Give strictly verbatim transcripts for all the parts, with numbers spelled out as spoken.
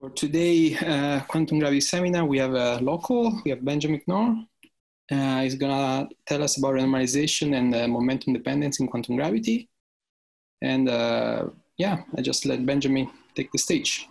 For today, uh, quantum gravity seminar, we have a local, we have Benjamin Knorr. Uh, he's gonna tell us about renormalization and uh, momentum dependence in quantum gravity. And uh, yeah, I just let Benjamin take the stage.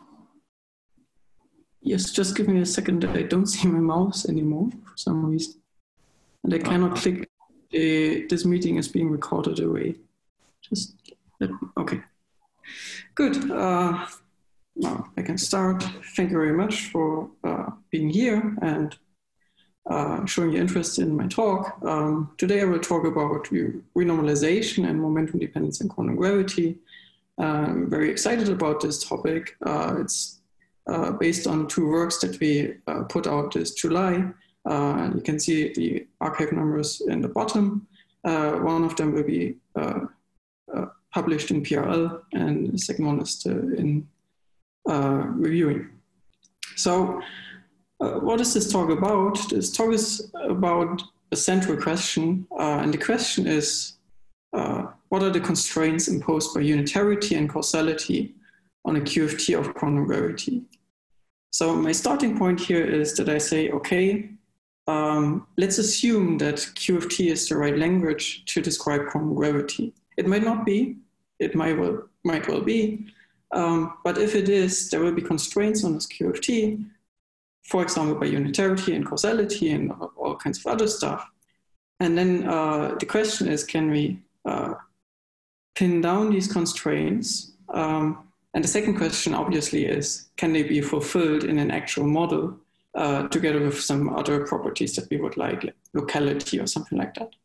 Yes, just give me a second. I don't see my mouse anymore for some reason. And I cannot uh, click, uh, this meeting is being recorded away. Just, let me, okay. Good. Uh, now I can start. Thank you very much for uh, being here and uh, showing your interest in my talk. Um, today I will talk about renormalization and momentum dependence in quantum gravity. Uh, I'm very excited about this topic. Uh, it's uh, based on two works that we uh, put out this July. Uh, you can see the archive numbers in the bottom. Uh, one of them will be uh, uh, published in P R L, and the second one is still in uh, reviewing. So uh, what is this talk about? This talk is about a central question, uh, and the question is, uh, what are the constraints imposed by unitarity and causality on a Q F T of quantum gravity? So my starting point here is that I say, okay, um, let's assume that Q F T is the right language to describe quantum gravity. It might not be, it might well, might well be, um, but if it is, there will be constraints on this Q F T, for example, by unitarity and causality and all kinds of other stuff. And then uh, the question is, can we uh, pin down these constraints? Um, and the second question, obviously, is, can they be fulfilled in an actual model uh, together with some other properties that we would like, like locality or something like that?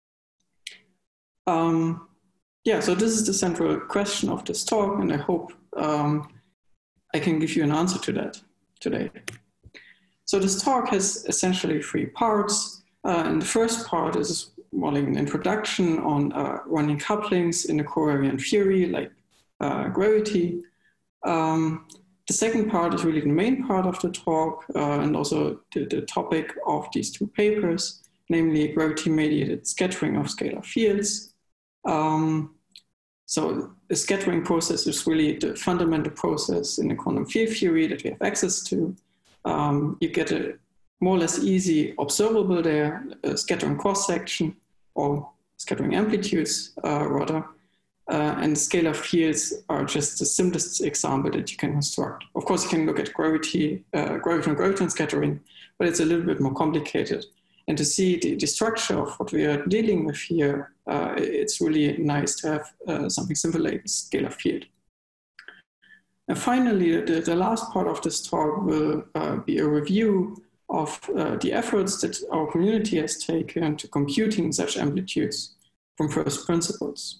Um, yeah, so this is the central question of this talk, and I hope um, I can give you an answer to that today. So this talk has essentially three parts. Uh, and the first part is more like an introduction on uh, running couplings in the covariant theory, like uh, gravity. Um, the second part is really the main part of the talk, uh, and also the, the topic of these two papers, namely gravity-mediated scattering of scalar fields. Um, so the scattering process is really the fundamental process in the quantum field theory that we have access to. Um, you get a more or less easy observable there, a scattering cross-section, or scattering amplitudes, uh, rather. Uh, and scalar fields are just the simplest example that you can construct. Of course, you can look at gravity, uh, graviton-graviton scattering, but it's a little bit more complicated. And to see the, the structure of what we are dealing with here, uh, it's really nice to have uh, something simple like a scalar field. And finally, the, the last part of this talk will uh, be a review of uh, the efforts that our community has taken to computing such amplitudes from first principles.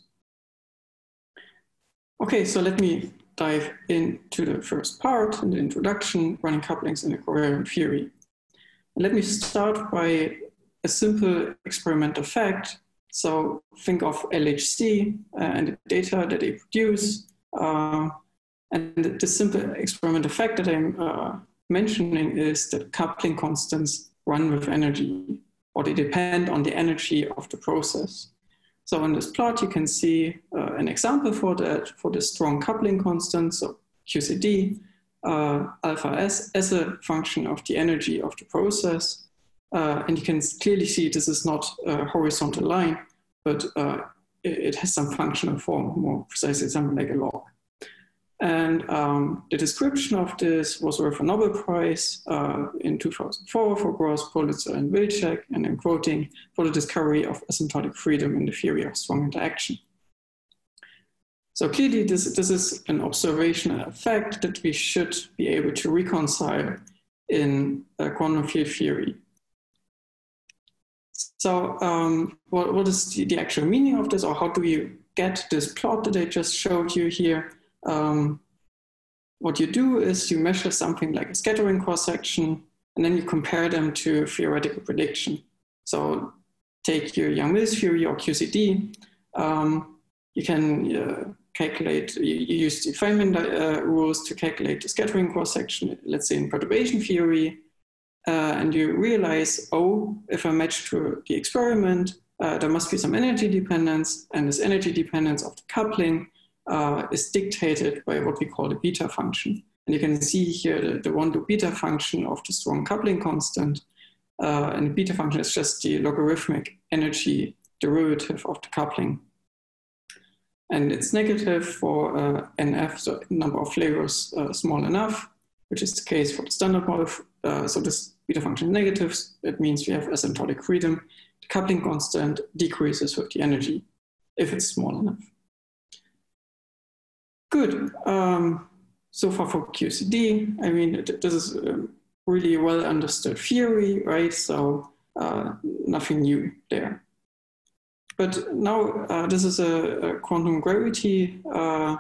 Okay, so let me dive into the first part in the introduction, running couplings in a covariant theory. And let me start by a simple experimental fact. So think of L H C uh, and the data that they produce. Uh, and the simple experimental fact that I'm uh, mentioning is that coupling constants run with energy, or they depend on the energy of the process. So in this plot, you can see uh, an example for that, for the strong coupling constant, so Q C D, uh, alpha S, as a function of the energy of the process. Uh, and you can clearly see this is not a horizontal line, but uh, it, it has some functional form, more precisely something like a log. And um, the description of this was worth a Nobel Prize uh, in two thousand four for Gross, Politzer, and Wilczek, and I'm quoting, for the discovery of asymptotic freedom in the theory of strong interaction. So clearly this, this is an observational fact that we should be able to reconcile in uh, quantum field theory. So um, what, what is the, the actual meaning of this, or how do you get this plot that I just showed you here? Um, what you do is you measure something like a scattering cross-section, and then you compare them to theoretical prediction. So take your Yang-Mills theory or Q C D. Um, you can uh, calculate, you, you use the Feynman uh, rules to calculate the scattering cross-section, let's say in perturbation theory. Uh, and you realize, oh, if I match to the experiment, uh, there must be some energy dependence, and this energy dependence of the coupling Uh, is dictated by what we call the beta function. And you can see here the, the one to beta function of the strong coupling constant. Uh, and the beta function is just the logarithmic energy derivative of the coupling. And it's negative for uh, N F, so number of flavors uh, small enough, which is the case for the standard model. Uh, so this beta function is negative. That means we have asymptotic freedom. The coupling constant decreases with the energy if it's small enough. Good. Um, so far for Q C D, I mean, this is a really well understood theory, right? So uh, nothing new there. But now uh, this is a, a quantum gravity uh,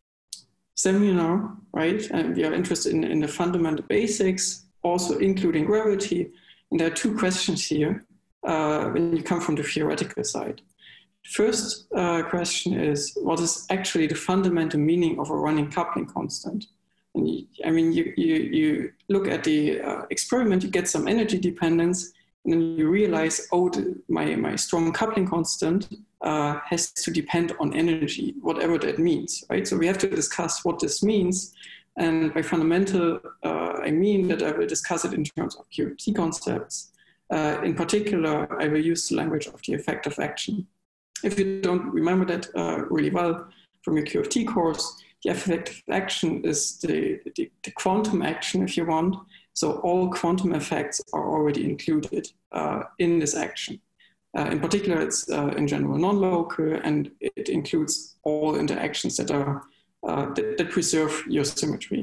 seminar, right? And we are interested in, in the fundamental basics, also including gravity. And there are two questions here uh, when you come from the theoretical side. First uh, question is, what is actually the fundamental meaning of a running coupling constant? And you, I mean, you, you, you look at the uh, experiment, you get some energy dependence, and then you realize, oh, the, my, my strong coupling constant uh, has to depend on energy, whatever that means, right? So we have to discuss what this means. And by fundamental, uh, I mean that I will discuss it in terms of Q F T concepts. Uh, in particular, I will use the language of the effective action. If you don't remember that uh, really well from your Q F T course, the effective action is the, the, the quantum action, if you want. So all quantum effects are already included uh, in this action. Uh, in particular, it's uh, in general non-local, and it includes all interactions that are uh, that, that preserve your symmetry.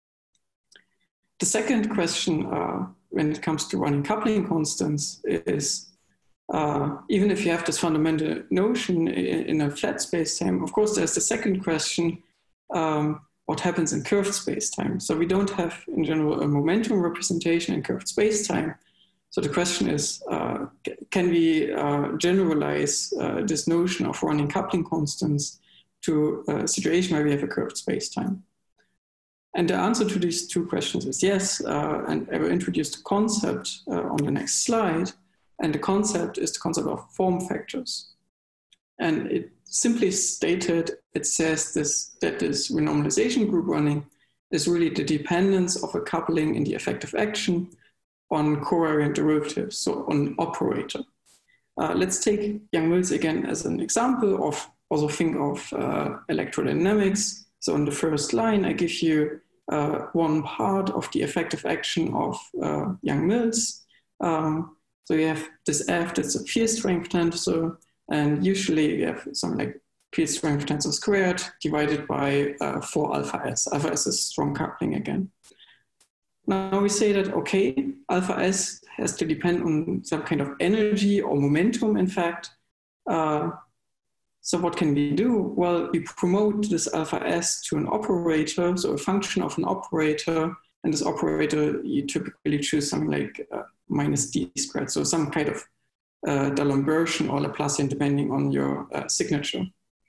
The second question, uh, when it comes to running coupling constants, is uh, even if you have this fundamental notion in, in a flat space-time, of course, there's the second question. Um, what happens in curved space-time. So we don't have, in general, a momentum representation in curved space-time. So the question is, uh, can we uh, generalize uh, this notion of running coupling constants to a situation where we have a curved space-time? And the answer to these two questions is yes, uh, and I will introduce the concept uh, on the next slide. And the concept is the concept of form factors. And it simply stated, it says this, that this renormalization group running is really the dependence of a coupling in the effective action on covariant derivatives, so on an operator. Uh, let's take Yang-Mills again as an example of, also think of uh, electrodynamics. So in the first line, I give you uh, one part of the effective action of uh, Yang-Mills. Um, so you have this F, that's a field strength tensor. And usually we have something like field strength tensor squared divided by uh, four alpha S. Alpha S is strong coupling again. Now we say that, okay, alpha S has to depend on some kind of energy or momentum, in fact. Uh, so what can we do? Well, we promote this alpha S to an operator, so a function of an operator. And this operator, you typically choose something like uh, minus D squared, so some kind of Uh, D'Alembert or Laplacian, depending on your uh, signature.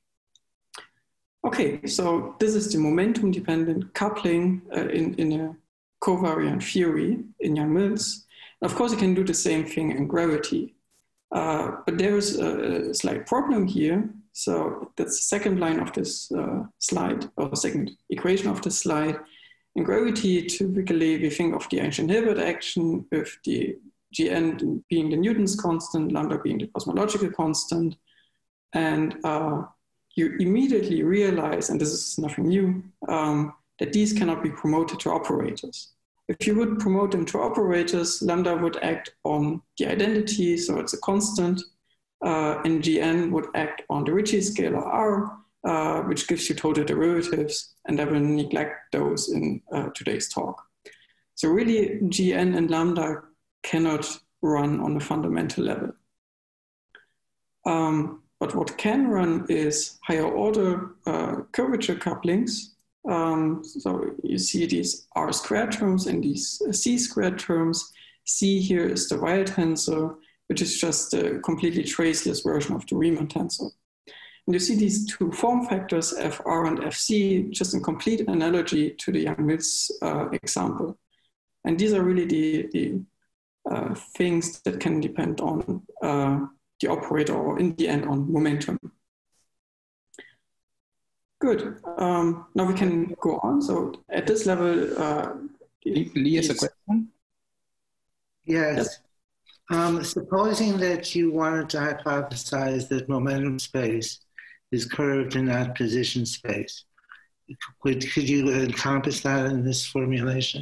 Okay, so this is the momentum-dependent coupling uh, in, in a covariant theory in Yang-Mills. Of course, you can do the same thing in gravity. Uh, but there is a, a slight problem here. So that's the second line of this uh, slide, or the second equation of this slide. In gravity, typically, we think of the Einstein-Hilbert action with the Gn being the Newton's constant, lambda being the cosmological constant. And uh, you immediately realize, and this is nothing new, um, that these cannot be promoted to operators. If you would promote them to operators, lambda would act on the identity, so it's a constant, uh, and Gn would act on the Ricci scalar R, uh, which gives you total derivatives, and I will neglect those in uh, today's talk. So really, Gn and lambda cannot run on a fundamental level. Um, but what can run is higher order uh, curvature couplings. Um, so you see these R squared terms and these C squared terms. C here is the Weyl tensor, which is just a completely traceless version of the Riemann tensor. And you see these two form factors, F R and F C, just in complete analogy to the Yang-Mills uh, example. And these are really the, the uh, things that can depend on uh, the operator, or in the end on momentum. Good. Um, now we can go on. So at this level, uh, Lee has a question. Yes. Yes. Um, supposing that you wanted to hypothesize that momentum space is curved in that position space, could, could you encompass that in this formulation?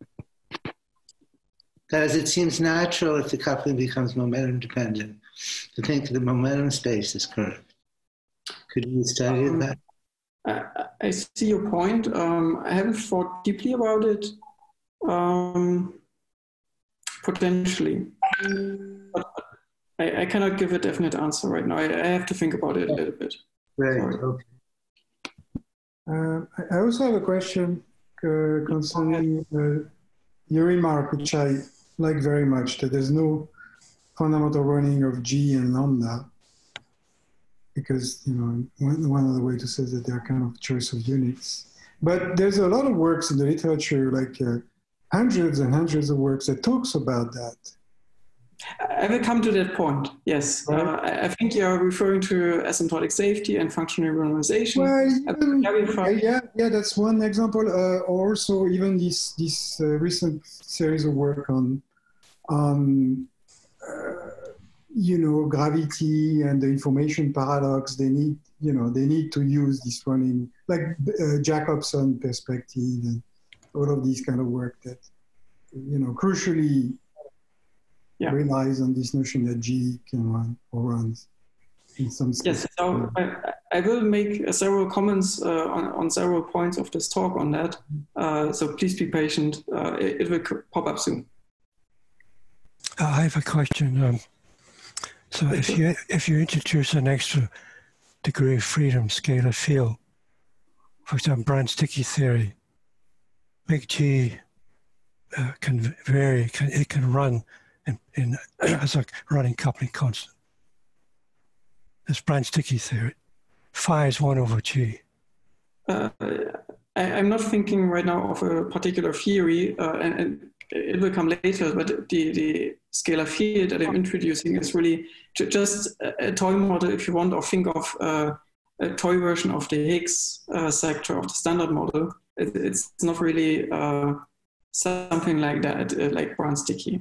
Because it seems natural if the coupling becomes momentum dependent to think that the momentum space is curved. Could you study Um, that? I, I see your point. Um, I haven't thought deeply about it. Um, potentially. But I, I cannot give a definite answer right now. I, I have to think about it a little bit. Right, Sorry. okay. Uh, I also have a question uh, concerning uh, your remark, which I like very much, that there's no fundamental running of G and lambda, because, you know, one, one other way to say that they're kind of choice of units. But there's a lot of works in the literature, like uh, hundreds and hundreds of works that talks about that. I will come to that point, yes. Right. Uh, I, I think you're referring to asymptotic safety and functional renormalization. Well, even, clarify- yeah, yeah, that's one example. Uh, also, even this this uh, recent series of work on on uh, you know, gravity and the information paradox. They need, you know, they need to use this one in like uh, Jacobson perspective and all of these kind of work that, you know, crucially yeah. relies on this notion that G can run or runs in some Yes, so I, I will make uh, several comments uh, on, on several points of this talk on that. Uh, so please be patient. Uh, it, it will pop up soon. Uh, I have a question. Um, so if you if you introduce an extra degree of freedom scalar field, for example, Brand-Sticky theory, big G uh, can vary. Can, it can run in, in as a running coupling constant. That's Brand-Sticky theory. Phi is one over G. Uh, I, I'm not thinking right now of a particular theory, uh, and, and it will come later, but the, the scalar field that I'm introducing is really just a, a toy model, if you want, or think of uh, a toy version of the Higgs uh, sector of the standard model. It, it's not really uh, something like that, uh, like Brand-Sticky.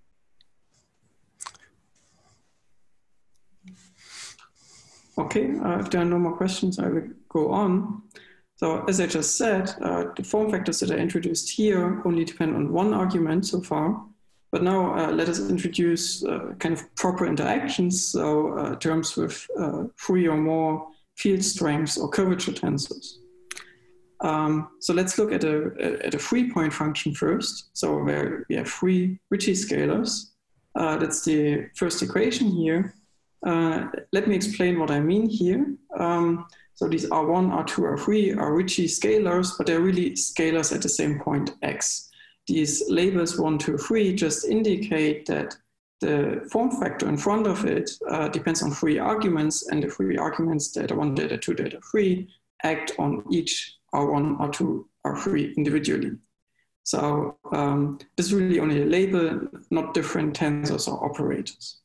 Okay, uh, if there are no more questions, I will go on. So as I just said, uh, the form factors that I introduced here only depend on one argument so far. But now uh, let us introduce uh, kind of proper interactions, so uh, terms with uh, three or more field strengths or curvature tensors. Um, so let's look at a, at a three-point function first. So where we have three Ricci scalars. Uh, that's the first equation here. Uh, let me explain what I mean here. Um, so these R one, R two, R three are Ricci scalars, but they're really scalars at the same point x. These labels one, two, three just indicate that the form factor in front of it uh, depends on three arguments, and the three arguments, data one, data two, data three, act on each R one, R two, R three individually. So um, this is really only a label, not different tensors or operators.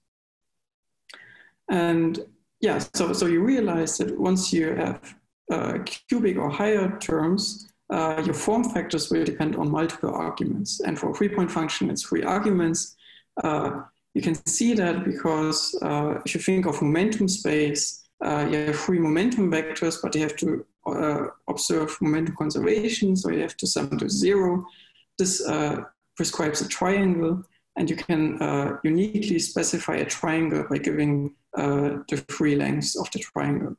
And yeah, so, so you realize that once you have uh, cubic or higher terms, uh, your form factors will depend on multiple arguments. And for a three-point function, it's three arguments. Uh, you can see that because uh, if you think of momentum space, uh, you have three momentum vectors, but you have to uh, observe momentum conservation, so you have to sum to zero. This uh, prescribes a triangle, and you can uh, uniquely specify a triangle by giving uh, the three lengths of the triangle,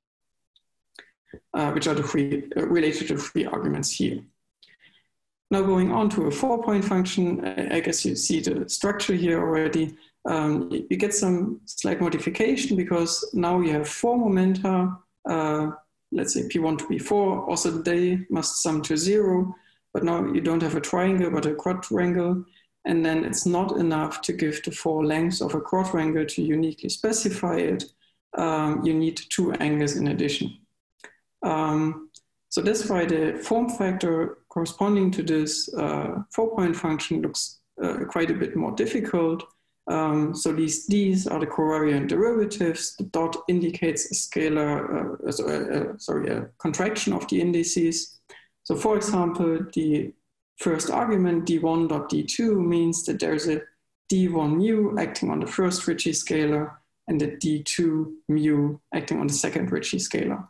uh, which are the three uh, related to three arguments here. Now going on to a four-point function, I guess you see the structure here already. Um, you get some slight modification because now you have four momenta, uh, let's say P one to P four, also they must sum to zero, but now you don't have a triangle but a quadrangle. And then it's not enough to give the four lengths of a quadrangle to uniquely specify it. Um, you need two angles in addition. Um, so that's why the form factor corresponding to this uh, four-point function looks uh, quite a bit more difficult. Um, so these D's are the covariant derivatives. The dot indicates a scalar, uh, so, uh, sorry, a contraction of the indices. So for example, the first argument d one dot d two means that there's a d one mu acting on the first Ricci scalar and a d two mu acting on the second Ricci scalar.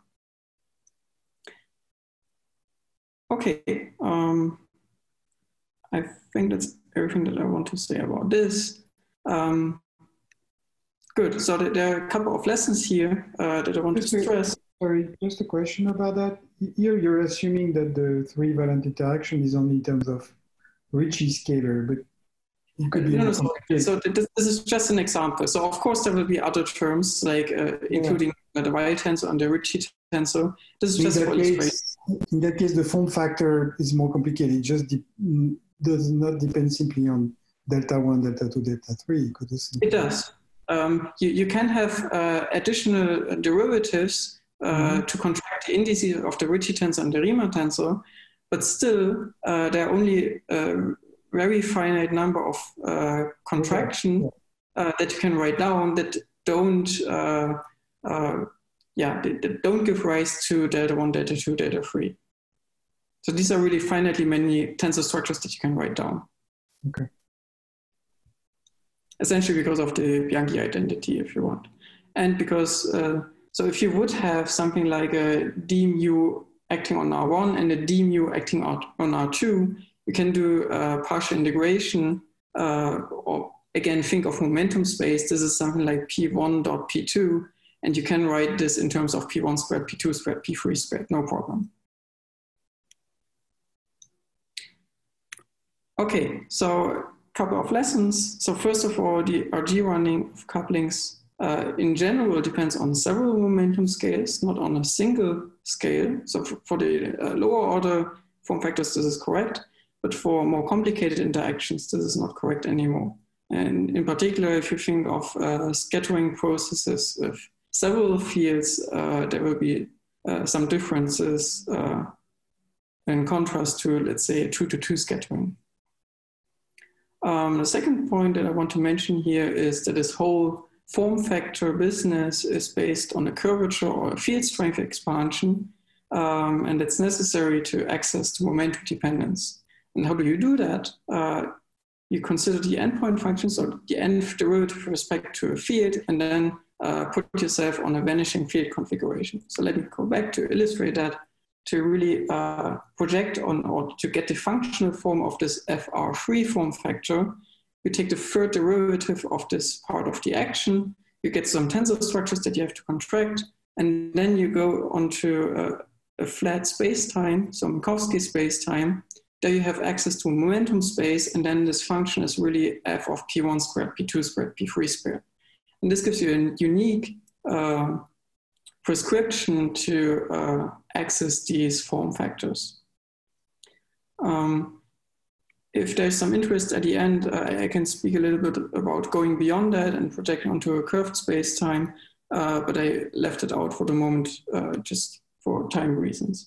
Okay, um, I think that's everything that I want to say about this. Um, good, so there are a couple of lessons here uh, that I want just to stress. A, sorry, just a question about that. Here you're assuming that the three valent interaction is only in terms of Ricci scalar, but it could be no, no, so, so this, this is just an example. So of course there will be other terms like uh, including yeah. the Weyl tensor and the Ricci tensor. This is in just that for case, illustration. In that case, the form factor is more complicated. It just de does not depend simply on delta one, delta two, delta three. It does. Um, you, you can have uh, additional derivatives uh, mm-hmm. to contract the indices of the Ricci tensor and the Riemann tensor, but still uh, there are only a very finite number of uh, contraction okay. yeah. uh, that you can write down that don't uh, uh, yeah, they, they don't give rise to delta one, delta two, delta three. So these are really finitely many tensor structures that you can write down. Okay. Essentially because of the Bianchi identity, if you want. And because, uh, so if you would have something like a d mu acting on R one and a d mu acting on R two, you can do a partial integration, uh, or again, think of momentum space. This is something like P one dot P two, and you can write this in terms of P one squared, P two squared, P three squared, no problem. Okay, so a couple of lessons. So first of all, the R G running of couplings uh, in general depends on several momentum scales, not on a single scale. So for, for the uh, lower order form factors, this is correct. But for more complicated interactions, this is not correct anymore. And in particular, if you think of uh, scattering processes with several fields, uh, there will be uh, some differences uh, in contrast to, let's say, a two to two scattering. Um, the second point that I want to mention here is that this whole form factor business is based on a curvature or a field strength expansion, um, and it's necessary to access the momentum dependence. And how do you do that? Uh, you consider the endpoint functions or the nth derivative with respect to a field, and then uh, put yourself on a vanishing field configuration. So let me go back to illustrate that. To really uh, project on or to get the functional form of this F R three form factor, you take the third derivative of this part of the action, you get some tensor structures that you have to contract, and then you go onto a, a flat space-time, so Minkowski space-time. There you have access to a momentum space, and then this function is really f of P one squared, P two squared, P three squared. And this gives you a unique uh, prescription to uh, access these form factors. Um, if there's some interest at the end, uh, I can speak a little bit about going beyond that and projecting onto a curved space-time, uh, but I left it out for the moment uh, just for time reasons.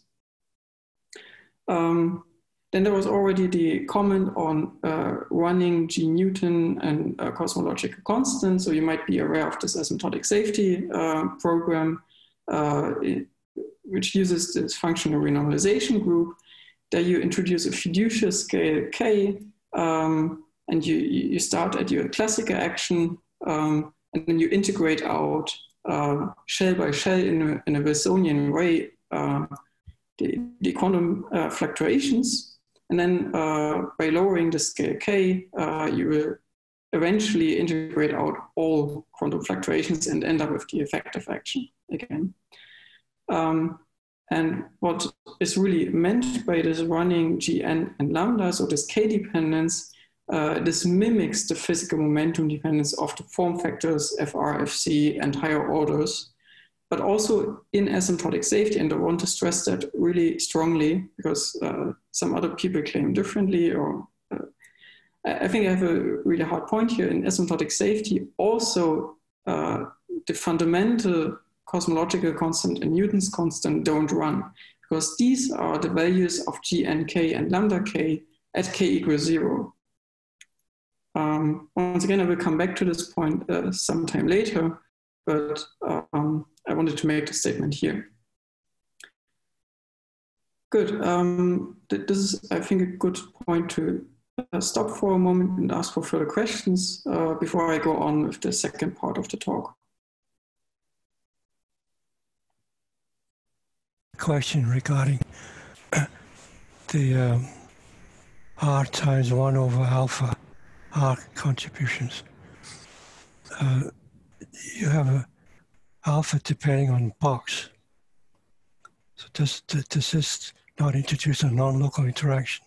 Um, then there was already the comment on uh, running G Newton and uh, cosmological constant, so you might be aware of this asymptotic safety uh, program, Uh, it, which uses this functional renormalization group. There you introduce a fiducial scale K, um, and you, you start at your classical action, um, and then you integrate out uh, shell by shell in a, in a Wilsonian way uh, the, the quantum uh, fluctuations. And then uh, by lowering the scale K, uh, you will eventually integrate out all quantum fluctuations and end up with the effective action again. Um, and what is really meant by this running Gn and lambda, so this K dependence, uh, this mimics the physical momentum dependence of the form factors F R, F C, and higher orders, but also in asymptotic safety. And I want to stress that really strongly because uh, some other people claim differently, or uh, I think I have a really hard point here. In asymptotic safety, also uh, the fundamental cosmological constant and Newton's constant don't run, because these are the values of Gn k and lambda k at k equals zero. Um, once again, I will come back to this point uh, sometime later, but um, I wanted to make the statement here. Good. Um, this is, I think, a good point to uh, stop for a moment and ask for further questions uh, before I go on with the second part of the talk. Question regarding the um, R times one over alpha R contributions. Uh, you have a alpha depending on box. So does, does this not introduce a non-local interaction?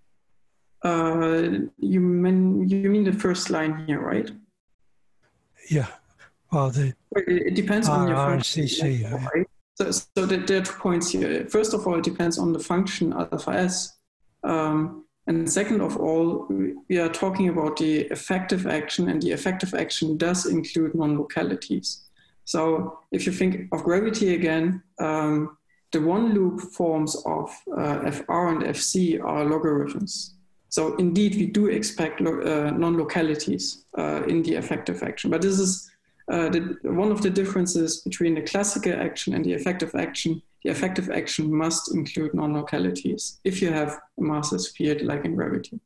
Uh, you mean you mean the first line here, right? Yeah. Well, the it depends R, on your R function. and C C. Right? So, so there are two points here. First of all, it depends on the function alpha s. Um, and second of all, we are talking about the effective action, and the effective action does include non-localities. So if you think of gravity again, um, the one loop forms of uh, F R and F C are logarithms. So indeed, we do expect lo uh, non-localities uh, in the effective action. But this is uh, the, one of the differences between the classical action and the effective action. The effective action must include non-localities if you have a massless field like in gravity.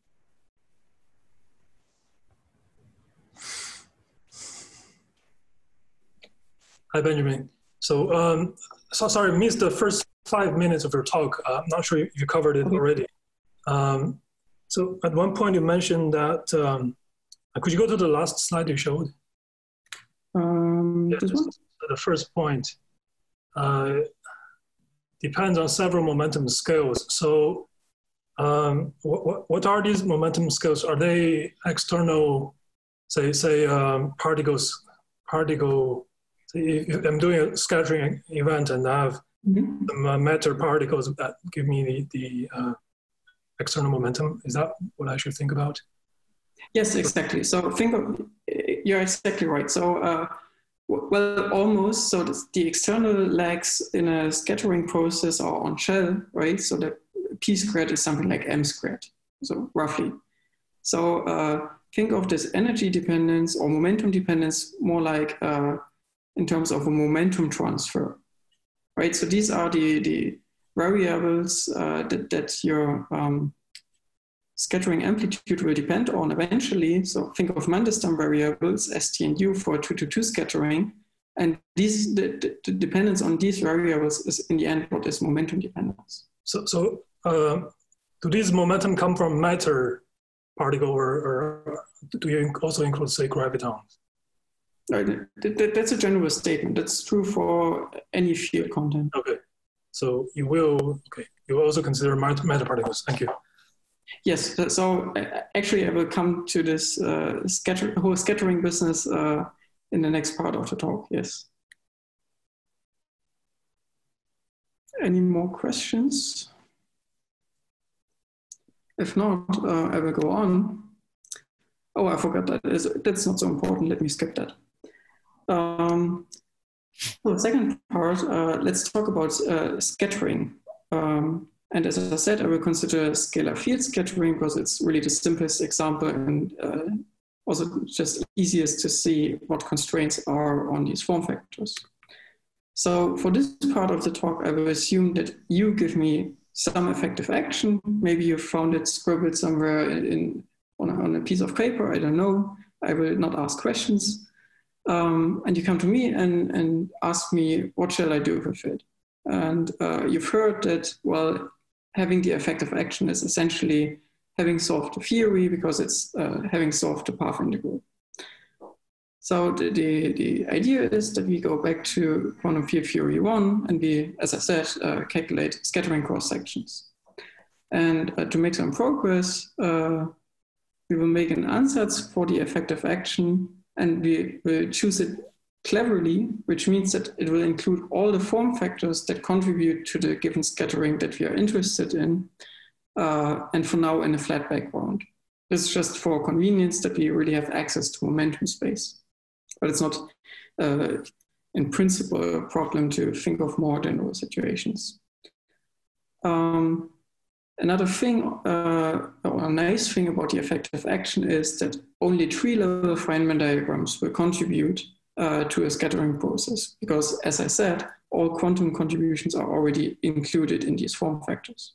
Hi, Benjamin. So, um, so sorry, I missed the first five minutes of your talk. Uh, I'm not sure if you covered it already. Um, so at one point you mentioned that, um, could you go to the last slide you showed? Um, yeah, this one? The first point uh, depends on several momentum scales. So um, what, what are these momentum scales? Are they external, say, say um, particles, particle, if I'm doing a scattering event and I have mm-hmm. some matter particles that give me the, the uh, external momentum. Is that what I should think about? Yes, exactly. So think of, you're exactly right. So, uh, well, almost. So the external legs in a scattering process are on shell, right? So the p squared is something like m squared, so roughly. So uh, think of this energy dependence or momentum dependence more like uh, in terms of a momentum transfer, right? So these are the, the variables uh, that, that your um, scattering amplitude will depend on eventually. So think of Mandelstam variables, S T and U for two to two scattering. And these, the, the, the dependence on these variables is in the end what is momentum dependence. So, so uh, do these momentum come from matter particle, or, or do you also include, say, gravitons? Right. That's a general statement. That's true for any field content. Okay. So you will, okay, you will also consider matter particles. Thank you. Yes. So actually, I will come to this uh, scatter, whole scattering business uh, in the next part of the talk. Yes. Any more questions? If not, uh, I will go on. Oh, I forgot that. That's not so important. Let me skip that. Um, so the second part, uh, let's talk about uh, scattering. Um, and as I said, I will consider scalar field scattering because it's really the simplest example and uh, also just easiest to see what constraints are on these form factors. So for this part of the talk, I will assume that you give me some effective action. Maybe you found it scribbled somewhere in, in on, a, on a piece of paper. I don't know. I will not ask questions. Um, and you come to me and, and ask me, what shall I do with it? And uh, you've heard that, well, having the effective action is essentially having solved the theory because it's uh, having solved the path integral. So the, the, the idea is that we go back to quantum field theory one and we, as I said, uh, calculate scattering cross sections. And uh, to make some progress, uh, we will make an ansatz for the effective action and we will choose it cleverly, which means that it will include all the form factors that contribute to the given scattering that we are interested in, uh, and for now in a flat background. This is just for convenience that we really have access to momentum space. But it's not, uh, in principle, a problem to think of more general situations. Um, Another thing, uh, or a nice thing about the effective action is that only tree-level Feynman diagrams will contribute uh, to a scattering process, because, as I said, all quantum contributions are already included in these form factors.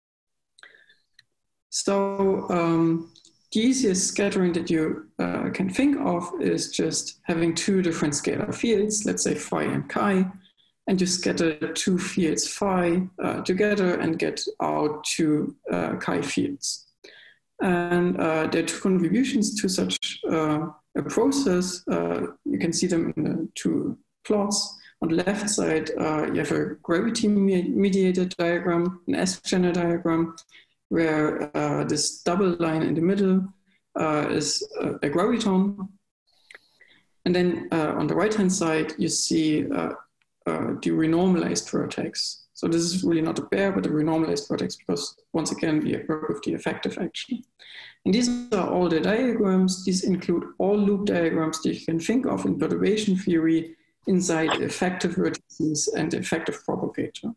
So um, the easiest scattering that you uh, can think of is just having two different scalar fields, let's say phi and chi, and you scatter two fields phi uh, together and get out two uh, chi fields. And uh, there are two contributions to such uh, a process. Uh, you can see them in the two plots. On the left side, uh, you have a gravity-mediated diagram, an S-channel diagram, where uh, this double line in the middle uh, is a, a graviton. And then uh, on the right-hand side, you see uh, uh, the renormalized vertex. So this is really not a pair, but a renormalized vertex, because once again, we work with the effective action. And these are all the diagrams. These include all loop diagrams that you can think of in perturbation theory inside effective vertices and the effective propagator.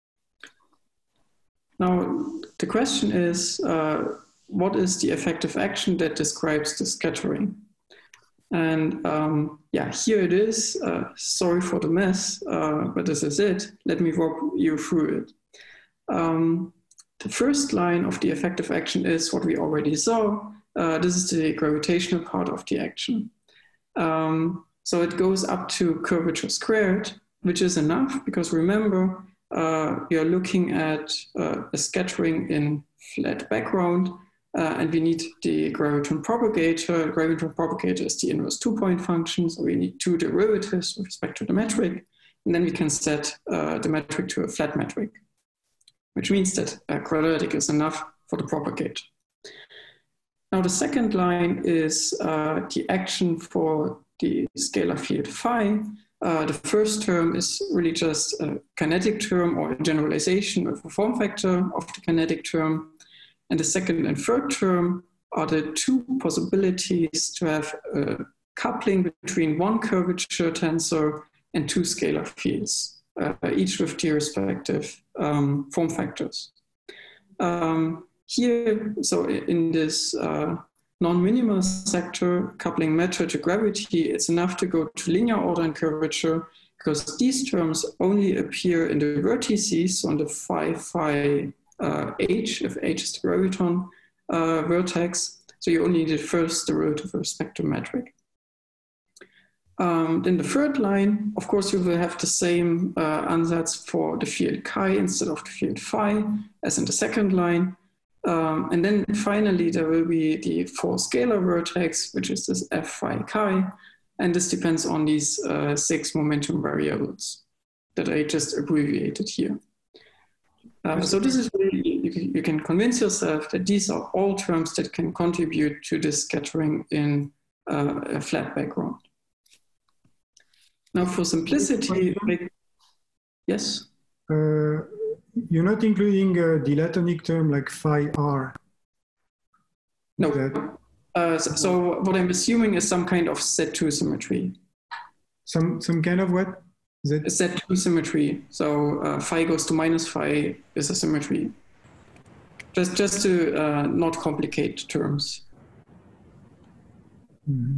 Now, the question is, uh, what is the effective action that describes the scattering? And um, yeah, here it is. Uh, sorry for the mess, uh, but this is it. Let me walk you through it. Um, the first line of the effective action is what we already saw. Uh, this is the gravitational part of the action. Um, so it goes up to curvature squared, which is enough, because remember, uh, we are looking at uh, a scattering in flat background. Uh, and we need the graviton propagator. The graviton propagator is the inverse two-point function, so we need two derivatives with respect to the metric, and then we can set uh, the metric to a flat metric, which means that a quadratic is enough for the propagator. Now the second line is uh, the action for the scalar field phi. Uh, the first term is really just a kinetic term or a generalization of a form factor of the kinetic term. And the second and third term are the two possibilities to have a coupling between one curvature tensor and two scalar fields, uh, each with the respective um, form factors. Um, here, so in this uh, non-minimal sector, coupling matter to gravity, it's enough to go to linear order and curvature, because these terms only appear in the vertices on the phi phi Uh, h, if h is the graviton uh, vertex. So you only need the first derivative with respect to metric. Um, then the third line, of course, you will have the same uh, ansatz for the field chi instead of the field phi as in the second line. Um, and then finally, there will be the four scalar vertex, which is this f phi chi. And this depends on these uh, six momentum variables that I just abbreviated here. Uh, so this is where you, you can convince yourself that these are all terms that can contribute to this scattering in uh, a flat background. Now for simplicity, like, yes? Uh, you're not including a dilatonic term like phi r. No. Uh, so, so what I'm assuming is some kind of Z two symmetry. Some, some kind of what? Z two symmetry. So uh, phi goes to minus phi is a symmetry. Just, just to uh, not complicate terms. Mm-hmm.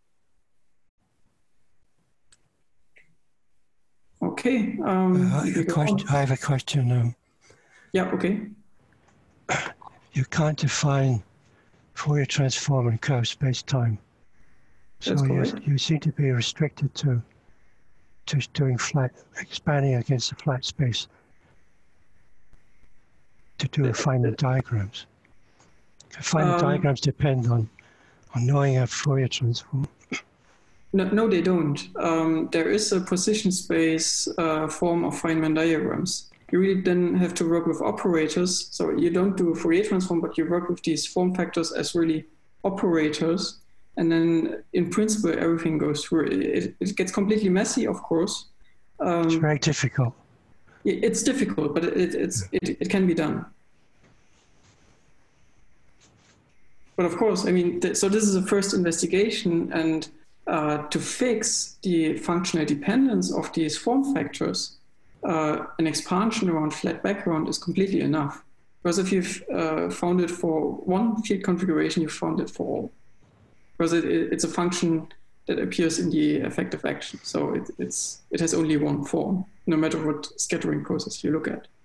Okay. Um, uh, a question, I have a question. Um, yeah, okay. You can't define Fourier transform in curved space-time. So you, you seem to be restricted to to doing flat, expanding against the flat space to do Feynman diagrams. Feynman um, diagrams depend on, on knowing a Fourier transform. No, no, they don't. Um, there is a position space uh, form of Feynman diagrams. You really then have to work with operators. So you don't do a Fourier transform, but you work with these form factors as really operators. And then, in principle, everything goes through. It, it gets completely messy, of course. Um, it's very difficult. It, it's difficult, but it, it's, it, it can be done. But of course, I mean, th so this is a first investigation, and uh, to fix the functional dependence of these form factors, uh, an expansion around flat background is completely enough. Because if you've uh, found it for one field configuration, you've found it for all. because it, it, it's a function that appears in the effective action. So it, it's, it has only one form, no matter what scattering process you look at.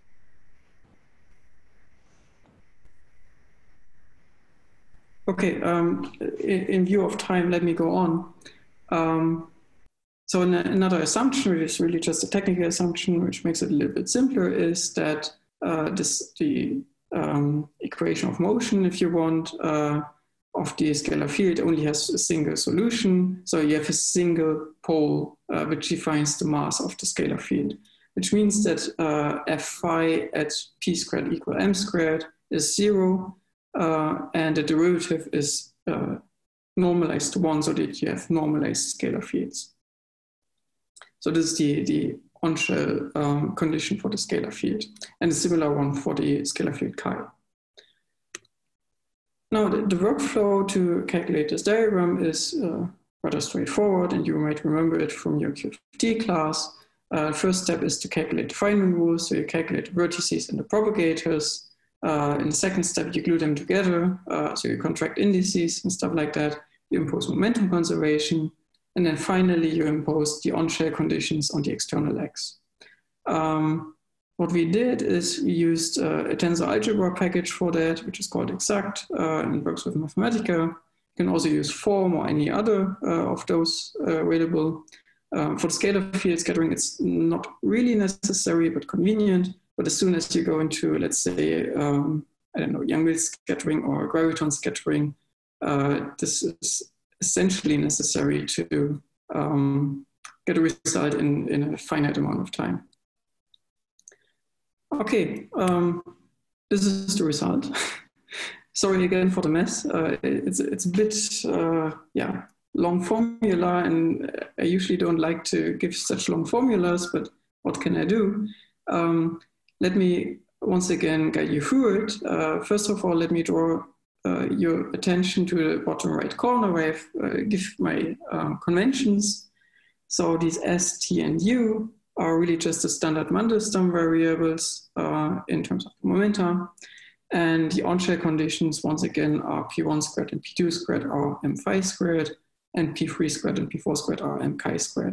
Okay, um, in, in view of time, let me go on. Um, so in a, another assumption, which is really just a technical assumption, which makes it a little bit simpler, is that uh, this the um, equation of motion, if you want, uh, of the scalar field only has a single solution. So you have a single pole uh, which defines the mass of the scalar field, which means that uh, f phi at p squared equal m squared is zero, uh, and the derivative is uh, normalized to one, so that you have normalized scalar fields. So this is the, the on-shell um, condition for the scalar field, and a similar one for the scalar field chi. Now, the, the workflow to calculate this diagram is uh, rather straightforward, and you might remember it from your Q F T class. Uh, first step is to calculate the Feynman rules, so you calculate the vertices and the propagators. Uh, in the second step, you glue them together, uh, so you contract indices and stuff like that. You impose momentum conservation, and then finally you impose the on-shell conditions on the external X. Um, What we did is we used uh, a tensor algebra package for that, which is called Exact, uh, and works with Mathematica. You can also use Form or any other uh, of those uh, available. Um, for the scalar field scattering, it's not really necessary, but convenient. But as soon as you go into, let's say, um, I don't know, Young-Will scattering or graviton scattering, uh, this is essentially necessary to um, get a result in, in a finite amount of time. Okay, um, this is the result. Sorry again for the mess. Uh, it's, it's a bit, uh, yeah, long formula, and I usually don't like to give such long formulas, but what can I do? Um, let me once again guide you through it. Uh, first of all, let me draw uh, your attention to the bottom right corner where I've uh, give my uh, conventions. So these S, T, and U are really just the standard Mandelstam variables uh, in terms of momenta. And the on-shell conditions, once again, are P one squared and P two squared are M phi squared, and P three squared and P four squared are M chi squared.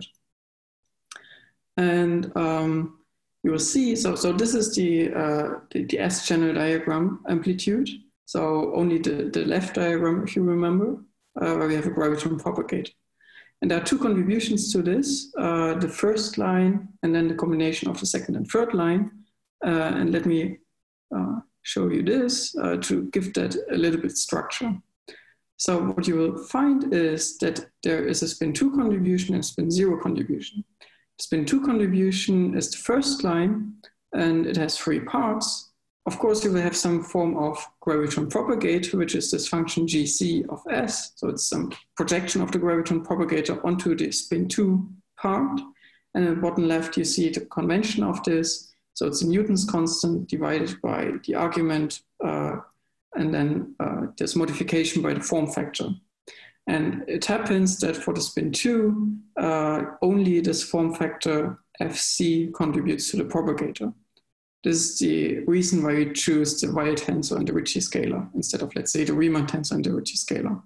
And um, you will see, so, so this is the, uh, the, the S-channel diagram amplitude. So only the, the left diagram, if you remember, uh, where we have a graviton propagator. And there are two contributions to this, uh, the first line and then the combination of the second and third line. Uh, and let me uh, show you this uh, to give that a little bit structure. So what you will find is that there is a spin two contribution and spin zero contribution. Spin two contribution is the first line, and it has three parts. Of course, you will have some form of graviton propagator, which is this function G C of S. So it's some projection of the graviton propagator onto the spin two part. And at the bottom left, you see the convention of this. So it's a Newton's constant divided by the argument, uh, and then uh, there's modification by the form factor. And it happens that for the spin two, uh, only this form factor F C contributes to the propagator. This is the reason why we choose the Weyl tensor and the Ricci scalar instead of, let's say, the Riemann tensor and the Ricci scalar.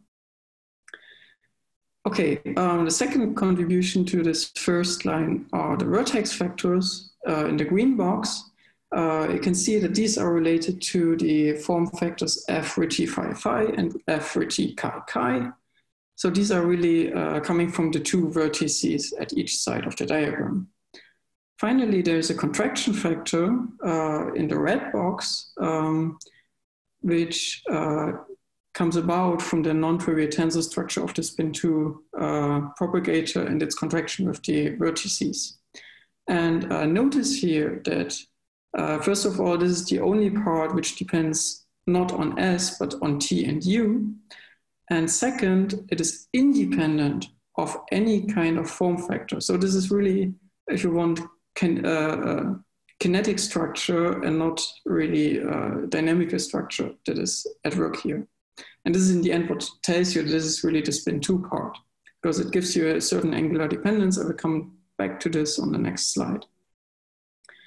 Okay, um, the second contribution to this first line are the vertex factors uh, in the green box. Uh, you can see that these are related to the form factors F Ricci phi phi and F Ricci chi chi. So these are really uh, coming from the two vertices at each side of the diagram. Finally, there's a contraction factor uh, in the red box, um, which uh, comes about from the non-trivial tensor structure of the spin two uh, propagator and its contraction with the vertices. And uh, notice here that, uh, first of all, this is the only part which depends not on S, but on T and U. And second, it is independent of any kind of form factor. So this is really, if you want, Can, uh, uh, kinetic structure and not really uh, dynamical structure that is at work here. And this is in the end what tells you this is really the spin two part, because it gives you a certain angular dependence. I will come back to this on the next slide.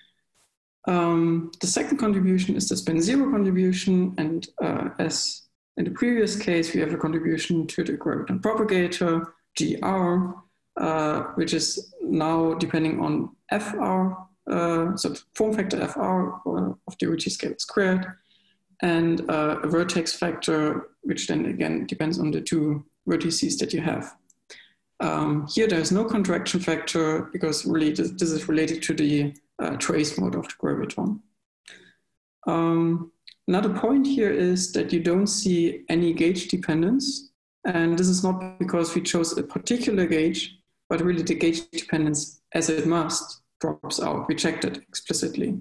Um, the second contribution is the spin zero contribution, and uh, as In the previous case, we have a contribution to the graviton propagator, G R, uh, which is now depending on F R, uh, so the form factor F R uh, of the Ricci scale squared, and uh, a vertex factor, which then again depends on the two vertices that you have. Um, here there is no contraction factor because really this, this is related to the uh, trace mode of the graviton. Um, another point here is that you don't see any gauge dependence. And this is not because we chose a particular gauge, but really the gauge dependence as it must drops out. We checked it explicitly.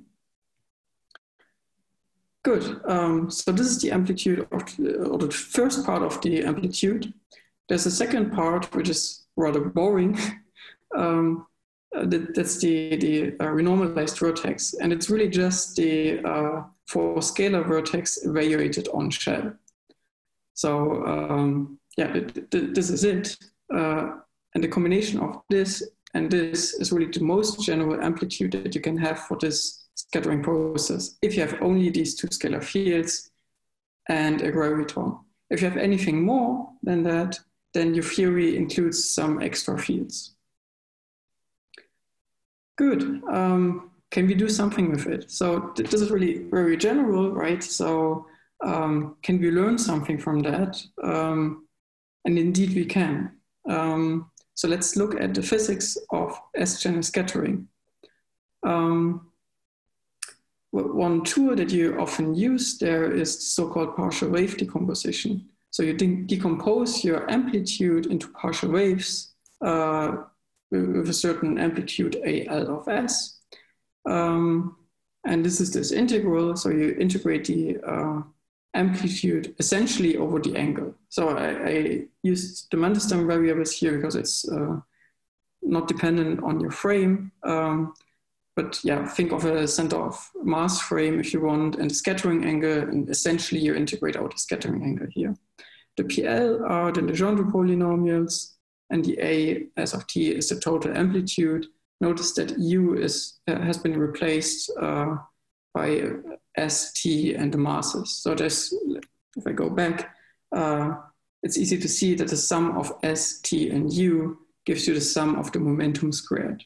Good. Um, so this is the amplitude of the, or the first part of the amplitude. There's a second part, which is rather boring. um, that, that's the, the uh, renormalized vertex. And it's really just the uh, for scalar vertex evaluated on shell. So um, yeah, it, it, this is it. Uh, and the combination of this and this is really the most general amplitude that you can have for this scattering process if you have only these two scalar fields and a graviton. If you have anything more than that, then your theory includes some extra fields. Good. Um, can we do something with it? So th this is really very general, right? So um, can we learn something from that? Um, and indeed we can. Um, so let's look at the physics of S-channel scattering. Um, one tool that you often use there is the so-called partial wave decomposition. So you de decompose your amplitude into partial waves uh, with a certain amplitude A L of S. Um, and this is this integral. So you integrate the uh, amplitude essentially over the angle. So I, I used the Mandelstam variables here because it's uh, not dependent on your frame. Um, but yeah, think of a center of mass frame if you want, and the scattering angle, and essentially you integrate out the scattering angle here. The P L are the Legendre polynomials, and the A S of t is the total amplitude. Notice that U is, uh, has been replaced uh, by S, T, and the masses. So there's, if I go back, uh, it's easy to see that the sum of S, T, and U gives you the sum of the momentum squared.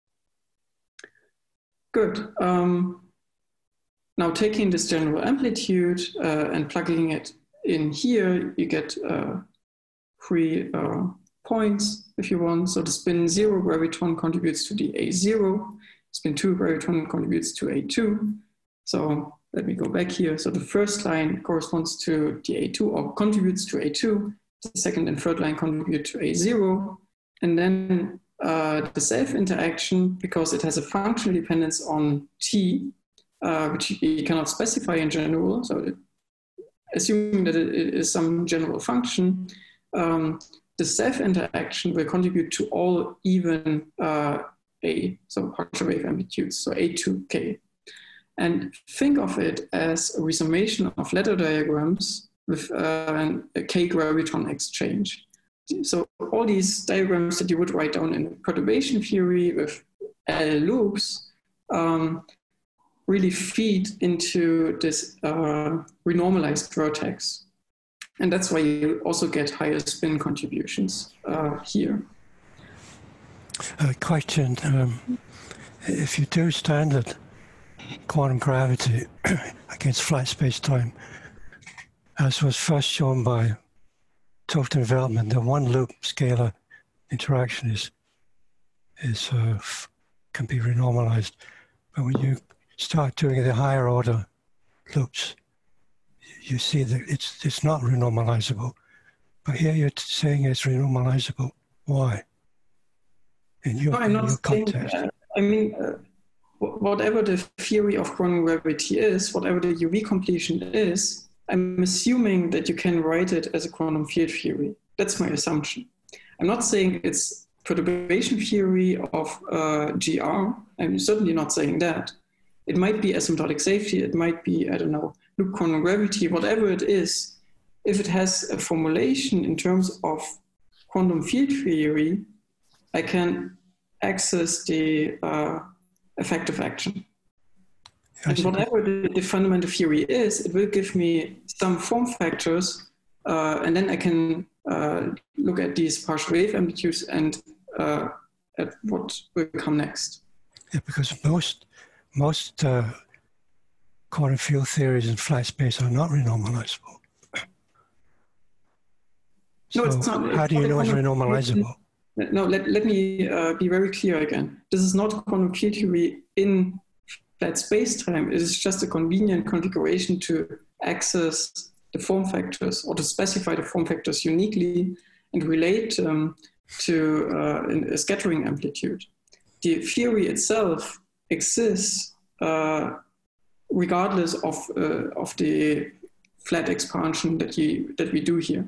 Good. Um, now taking this general amplitude uh, and plugging it in here, you get uh, three uh, points if you want. So the spin zero graviton contributes to the A zero, spin two graviton contributes to A two. So let me go back here. So the first line corresponds to the A two or contributes to A two. The second and third line contribute to A zero. And then uh, the self-interaction, because it has a functional dependence on T, uh, which you cannot specify in general. So it, assuming that it is some general function, um, the self-interaction will contribute to all even uh, A, so partial wave amplitudes, so A two K. And think of it as a resummation of ladder diagrams with uh, a K graviton exchange. So all these diagrams that you would write down in perturbation theory with L loops um, really feed into this uh, renormalized vertex. And that's why you also get higher spin contributions uh, here. Uh, question, um, if you do standard quantum gravity against flat space-time, as was first shown by Toft and Veltman, the one loop scalar interaction is, is uh, can be renormalized. But when you start doing the higher order loops, you see that it's it's not renormalizable. But here you're saying it's renormalizable. Why? In your, no, I'm in not your saying context. that. I mean, uh, whatever the theory of quantum gravity is, whatever the U V completion is, I'm assuming that you can write it as a quantum field theory. That's my assumption. I'm not saying it's perturbation theory of uh, G R. I'm certainly not saying that. It might be asymptotic safety. It might be, I don't know, loop quantum gravity, whatever it is. If it has a formulation in terms of quantum field theory, I can access the uh, effective action. And whatever the, the fundamental theory is, it will give me some form factors Uh, and then I can uh, look at these partial wave amplitudes and uh, at what will come next. Yeah, because most most uh, quantum field theories in flat space are not renormalizable. So no, it's not. How do you know it's renormalizable? No, let, let me uh, be very clear again. This is not quantum field theory in flat space-time. It is just a convenient configuration to access the form factors or to specify the form factors uniquely and relate um, to uh, a scattering amplitude. The theory itself exists uh, regardless of, uh, of the flat expansion that, you, that we do here.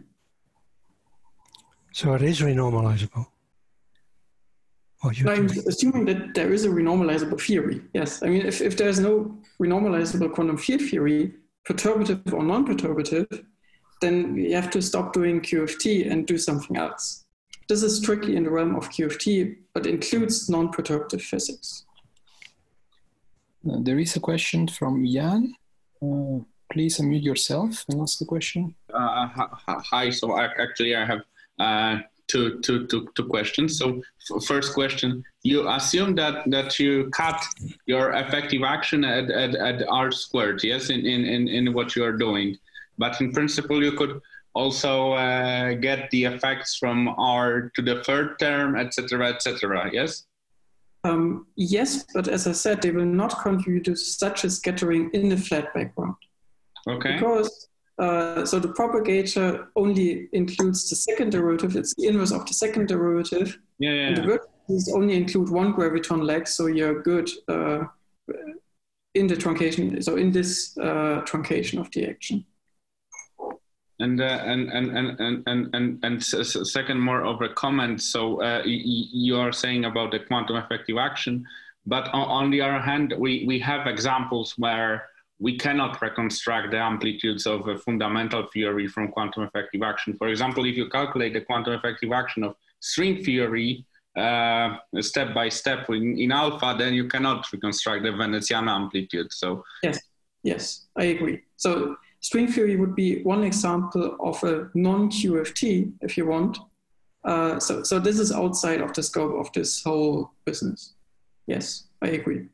So it is renormalizable. No, I'm assuming that there is a renormalizable theory. Yes, I mean, if, if there's no renormalizable quantum field theory, perturbative or non-perturbative, then we have to stop doing Q F T and do something else. This is strictly in the realm of Q F T, but includes non-perturbative physics. Uh, there is a question from Jan. Uh, please unmute yourself and ask the question. Uh, hi, so I, actually I have uh, two, two, two, two questions. So first question, you assume that, that you cut your effective action at, at, at R squared, yes, in, in, in what you are doing. But in principle, you could also uh, get the effects from R to the third term, et cetera, et cetera, yes? Um, yes, but as I said, they will not contribute to such a scattering in the flat background. Okay. Because, uh, so the propagator only includes the second derivative, it's the inverse of the second derivative. Yeah, yeah. And the vertices only include one graviton lag, so you're good uh, in the truncation, so in this uh, truncation of the action. And, uh, and, and, and, and, and, and, and second, more of a comment. So uh, you are saying about the quantum effective action, but on, on the other hand, we, we have examples where we cannot reconstruct the amplitudes of a fundamental theory from quantum effective action. For example, if you calculate the quantum effective action of string theory uh, step by step in, in alpha, then you cannot reconstruct the Veneziana amplitude. So yes, yes, I agree. So string theory would be one example of a non-Q F T, if you want. Uh, so, so this is outside of the scope of this whole business. Yes, I agree.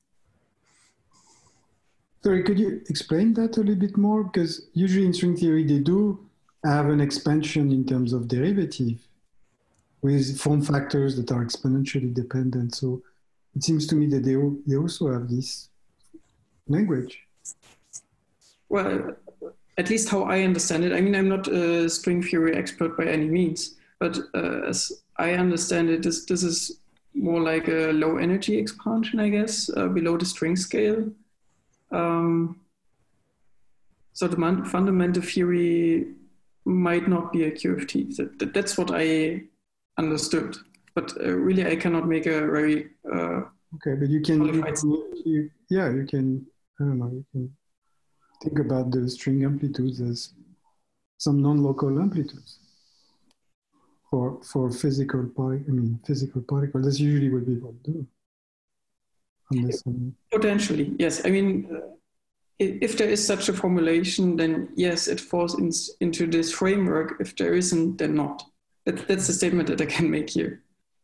Sorry, could you explain that a little bit more? Because usually in string theory, they do have an expansion in terms of derivative with form factors that are exponentially dependent. So it seems to me that they, they also have this language. Well, at least how I understand it. I mean, I'm not a string theory expert by any means, but uh, as I understand it, this, this is more like a low energy expansion, I guess, uh, below the string scale. Um, so the fundamental theory might not be a Q F T. That, that's what I understood, but uh, really I cannot make a very uh, okay. But you can, you, you, yeah, you can. I don't know. You can think about the string amplitudes as some non-local amplitudes for for physical part. I mean, physical particles. That's usually what people do. Unless, um, Potentially, yes. I mean, uh, if there is such a formulation, then yes, it falls in, into this framework. If there isn't, then not. That, that's the statement that I can make here.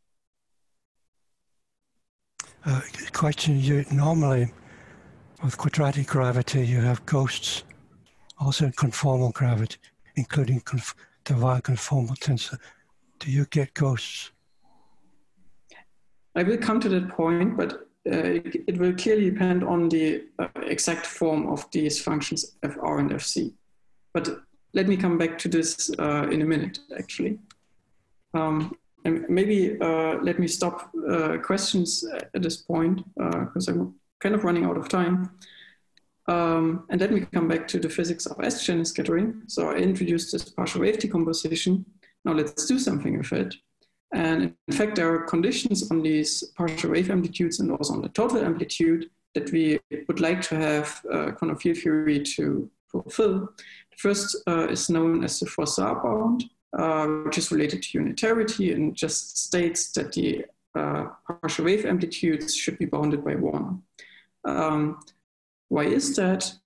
Uh, question, you normally, with quadratic gravity, you have ghosts, also in conformal gravity, including conf the Weyl conformal tensor. Do you get ghosts? I will come to that point, but Uh, it, it will clearly depend on the uh, exact form of these functions F R and F C. But let me come back to this uh, in a minute, actually. Um, and maybe uh, let me stop uh, questions at this point, because uh, I'm kind of running out of time. Um, and let me come back to the physics of S-channel scattering. So I introduced this partial wave decomposition. Now let's do something with it. And in fact, there are conditions on these partial wave amplitudes and also on the total amplitude that we would like to have uh, quantum field theory to fulfill. The first uh, is known as the Froissart bound, uh, which is related to unitarity and just states that the uh, partial wave amplitudes should be bounded by one. Um, why is that?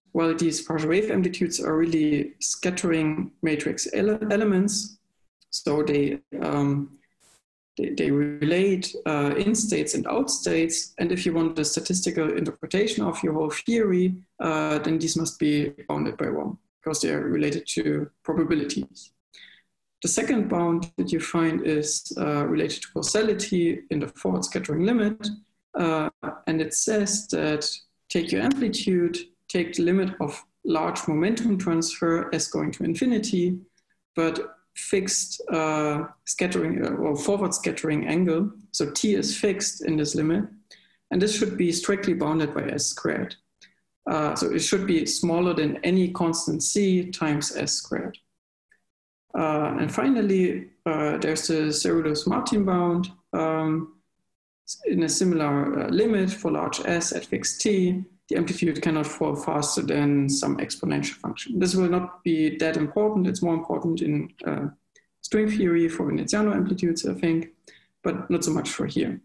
well, these partial wave amplitudes are really scattering matrix ele elements. So they, um, they, they relate uh, in states and out states. And if you want the statistical interpretation of your whole theory, uh, then these must be bounded by one, because they are related to probabilities. The second bound that you find is uh, related to causality in the forward scattering limit. Uh, and it says that take your amplitude, take the limit of large momentum transfer as going to infinity, but fixed uh, scattering uh, or forward scattering angle. So T is fixed in this limit. And this should be strictly bounded by S squared. Uh, so it should be smaller than any constant C times S squared. Uh, and finally, uh, there's the Cerulus-Martin bound um, in a similar uh, limit for large S at fixed T. The amplitude cannot fall faster than some exponential function. This will not be that important. It's more important in uh, string theory for Veneziano amplitudes, I think, but not so much for here.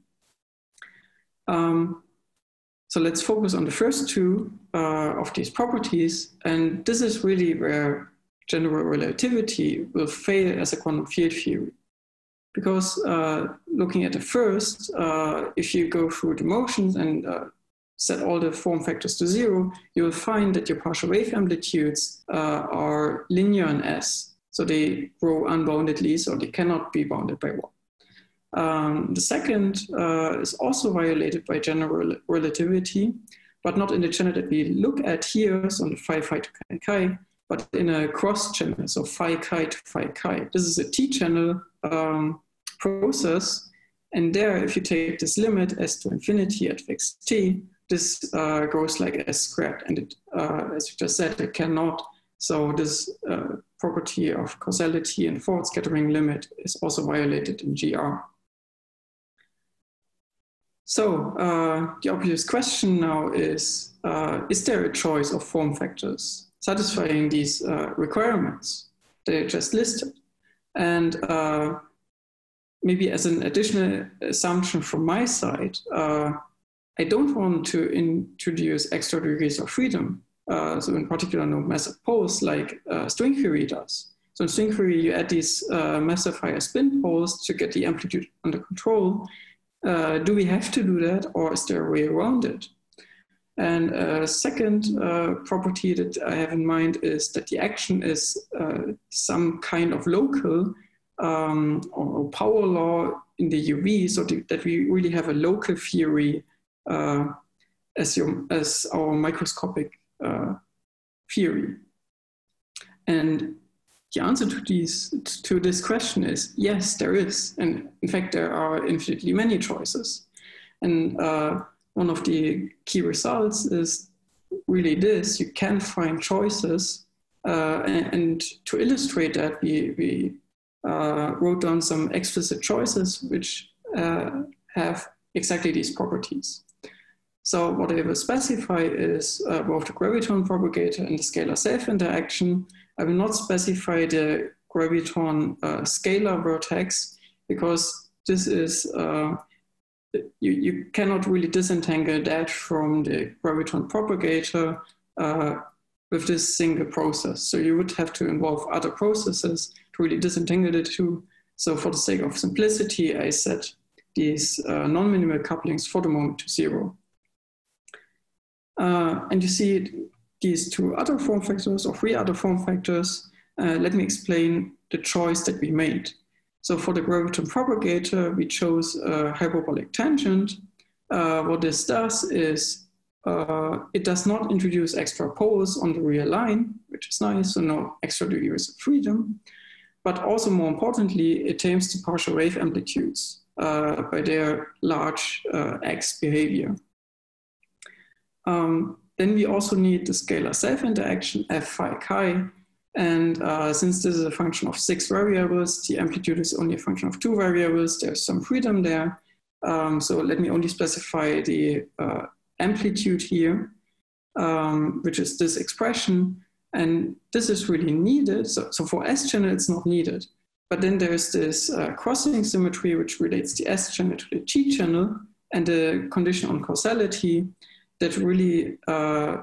Um, so let's focus on the first two uh, of these properties. And this is really where general relativity will fail as a quantum field theory. Because uh, looking at the first, uh, if you go through the motions and uh, set all the form factors to zero, you will find that your partial wave amplitudes uh, are linear in S. So they grow unboundedly, so they cannot be bounded by one. Um, the second uh, is also violated by general relativity, but not in the channel that we look at here, so on the phi phi to chi chi, but in a cross channel, so phi chi to phi chi. This is a T channel um, process. And there, if you take this limit S to infinity at fixed T, this uh, goes like S squared. And it, uh, as you just said, it cannot. So this uh, property of causality and forward scattering limit is also violated in G R. So uh, the obvious question now is, uh, is there a choice of form factors satisfying these uh, requirements that I just listed? And uh, maybe as an additional assumption from my side, uh, I don't want to introduce extra degrees of freedom. Uh, so in particular, no massive poles like uh, string theory does. So in string theory, you add these uh, massive higher spin poles to get the amplitude under control. Uh, do we have to do that, or is there a way around it? And a second uh, property that I have in mind is that the action is uh, some kind of local um, or power law in the U V, so that we really have a local theory uh, as, your, as our microscopic uh, theory. And the answer to, these, to this question is yes, there is. And in fact, there are infinitely many choices. And uh, one of the key results is really this: you can find choices. Uh, and, and to illustrate that, we, we uh, wrote down some explicit choices which uh, have exactly these properties. So what I will specify is uh, both the graviton propagator and the scalar self-interaction. I will not specify the graviton uh, scalar vertex, because this is uh, You, you cannot really disentangle that from the graviton propagator uh, with this single process. So you would have to involve other processes to really disentangle the two. So for the sake of simplicity, I set these uh, non-minimal couplings for the moment to zero. Uh, and you see these two other form factors, or three other form factors. Uh, let me explain the choice that we made. So for the graviton propagator, we chose a hyperbolic tangent. Uh, what this does is uh, it does not introduce extra poles on the real line, which is nice, so no extra degrees of freedom. But also more importantly, it tames the partial wave amplitudes uh, by their large uh, X behavior. Um, then we also need the scalar self-interaction F phi chi. And uh, since this is a function of six variables, the amplitude is only a function of two variables. There's some freedom there. Um, so let me only specify the uh, amplitude here, um, which is this expression. And this is really needed. So, so for S channel, it's not needed. But then there's this uh, crossing symmetry, which relates the S channel to the T channel, and the condition on causality that really uh,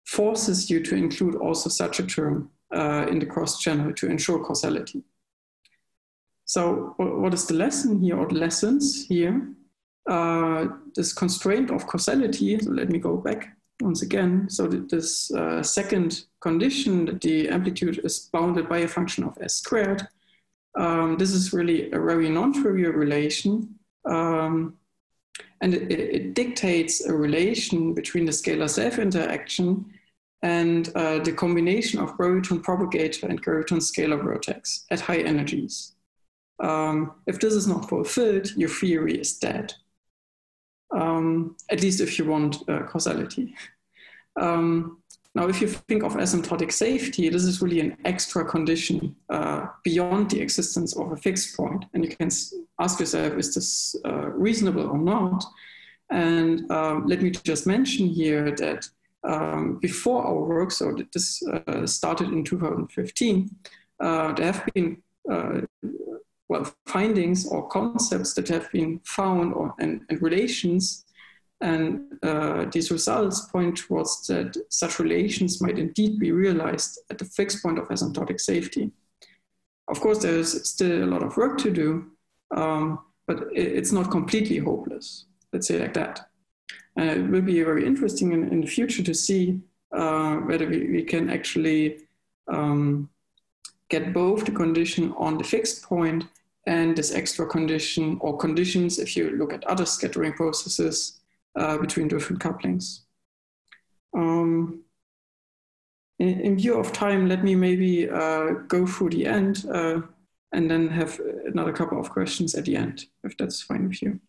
forces you to include also such a term uh, in the cross-channel to ensure causality. So what is the lesson here, or the lessons here? Uh, this constraint of causality, so let me go back once again. So this uh, second condition, that the amplitude is bounded by a function of s squared. Um, this is really a very non-trivial relation. Um, and it, it dictates a relation between the scalar-self interaction and uh, the combination of graviton propagator and graviton scalar vertex at high energies. Um, if this is not fulfilled, your theory is dead. Um, at least if you want uh, causality. Um, now, if you think of asymptotic safety, this is really an extra condition uh, beyond the existence of a fixed point. And you can ask yourself, is this uh, reasonable or not? And um, let me just mention here that um, before our work, so this uh, started in two thousand fifteen, uh, there have been uh, well, findings or concepts that have been found, or, and, and relations, and uh, these results point towards that such relations might indeed be realized at the fixed point of asymptotic safety. Of course, there's still a lot of work to do, um, but it, it's not completely hopeless, let's say like that. And it will be very interesting in, in the future to see uh, whether we, we can actually um, get both the condition on the fixed point and this extra condition, or conditions if you look at other scattering processes uh, between different couplings. Um, in, in view of time, let me maybe uh, go through the end uh, and then have another couple of questions at the end, if that's fine with you.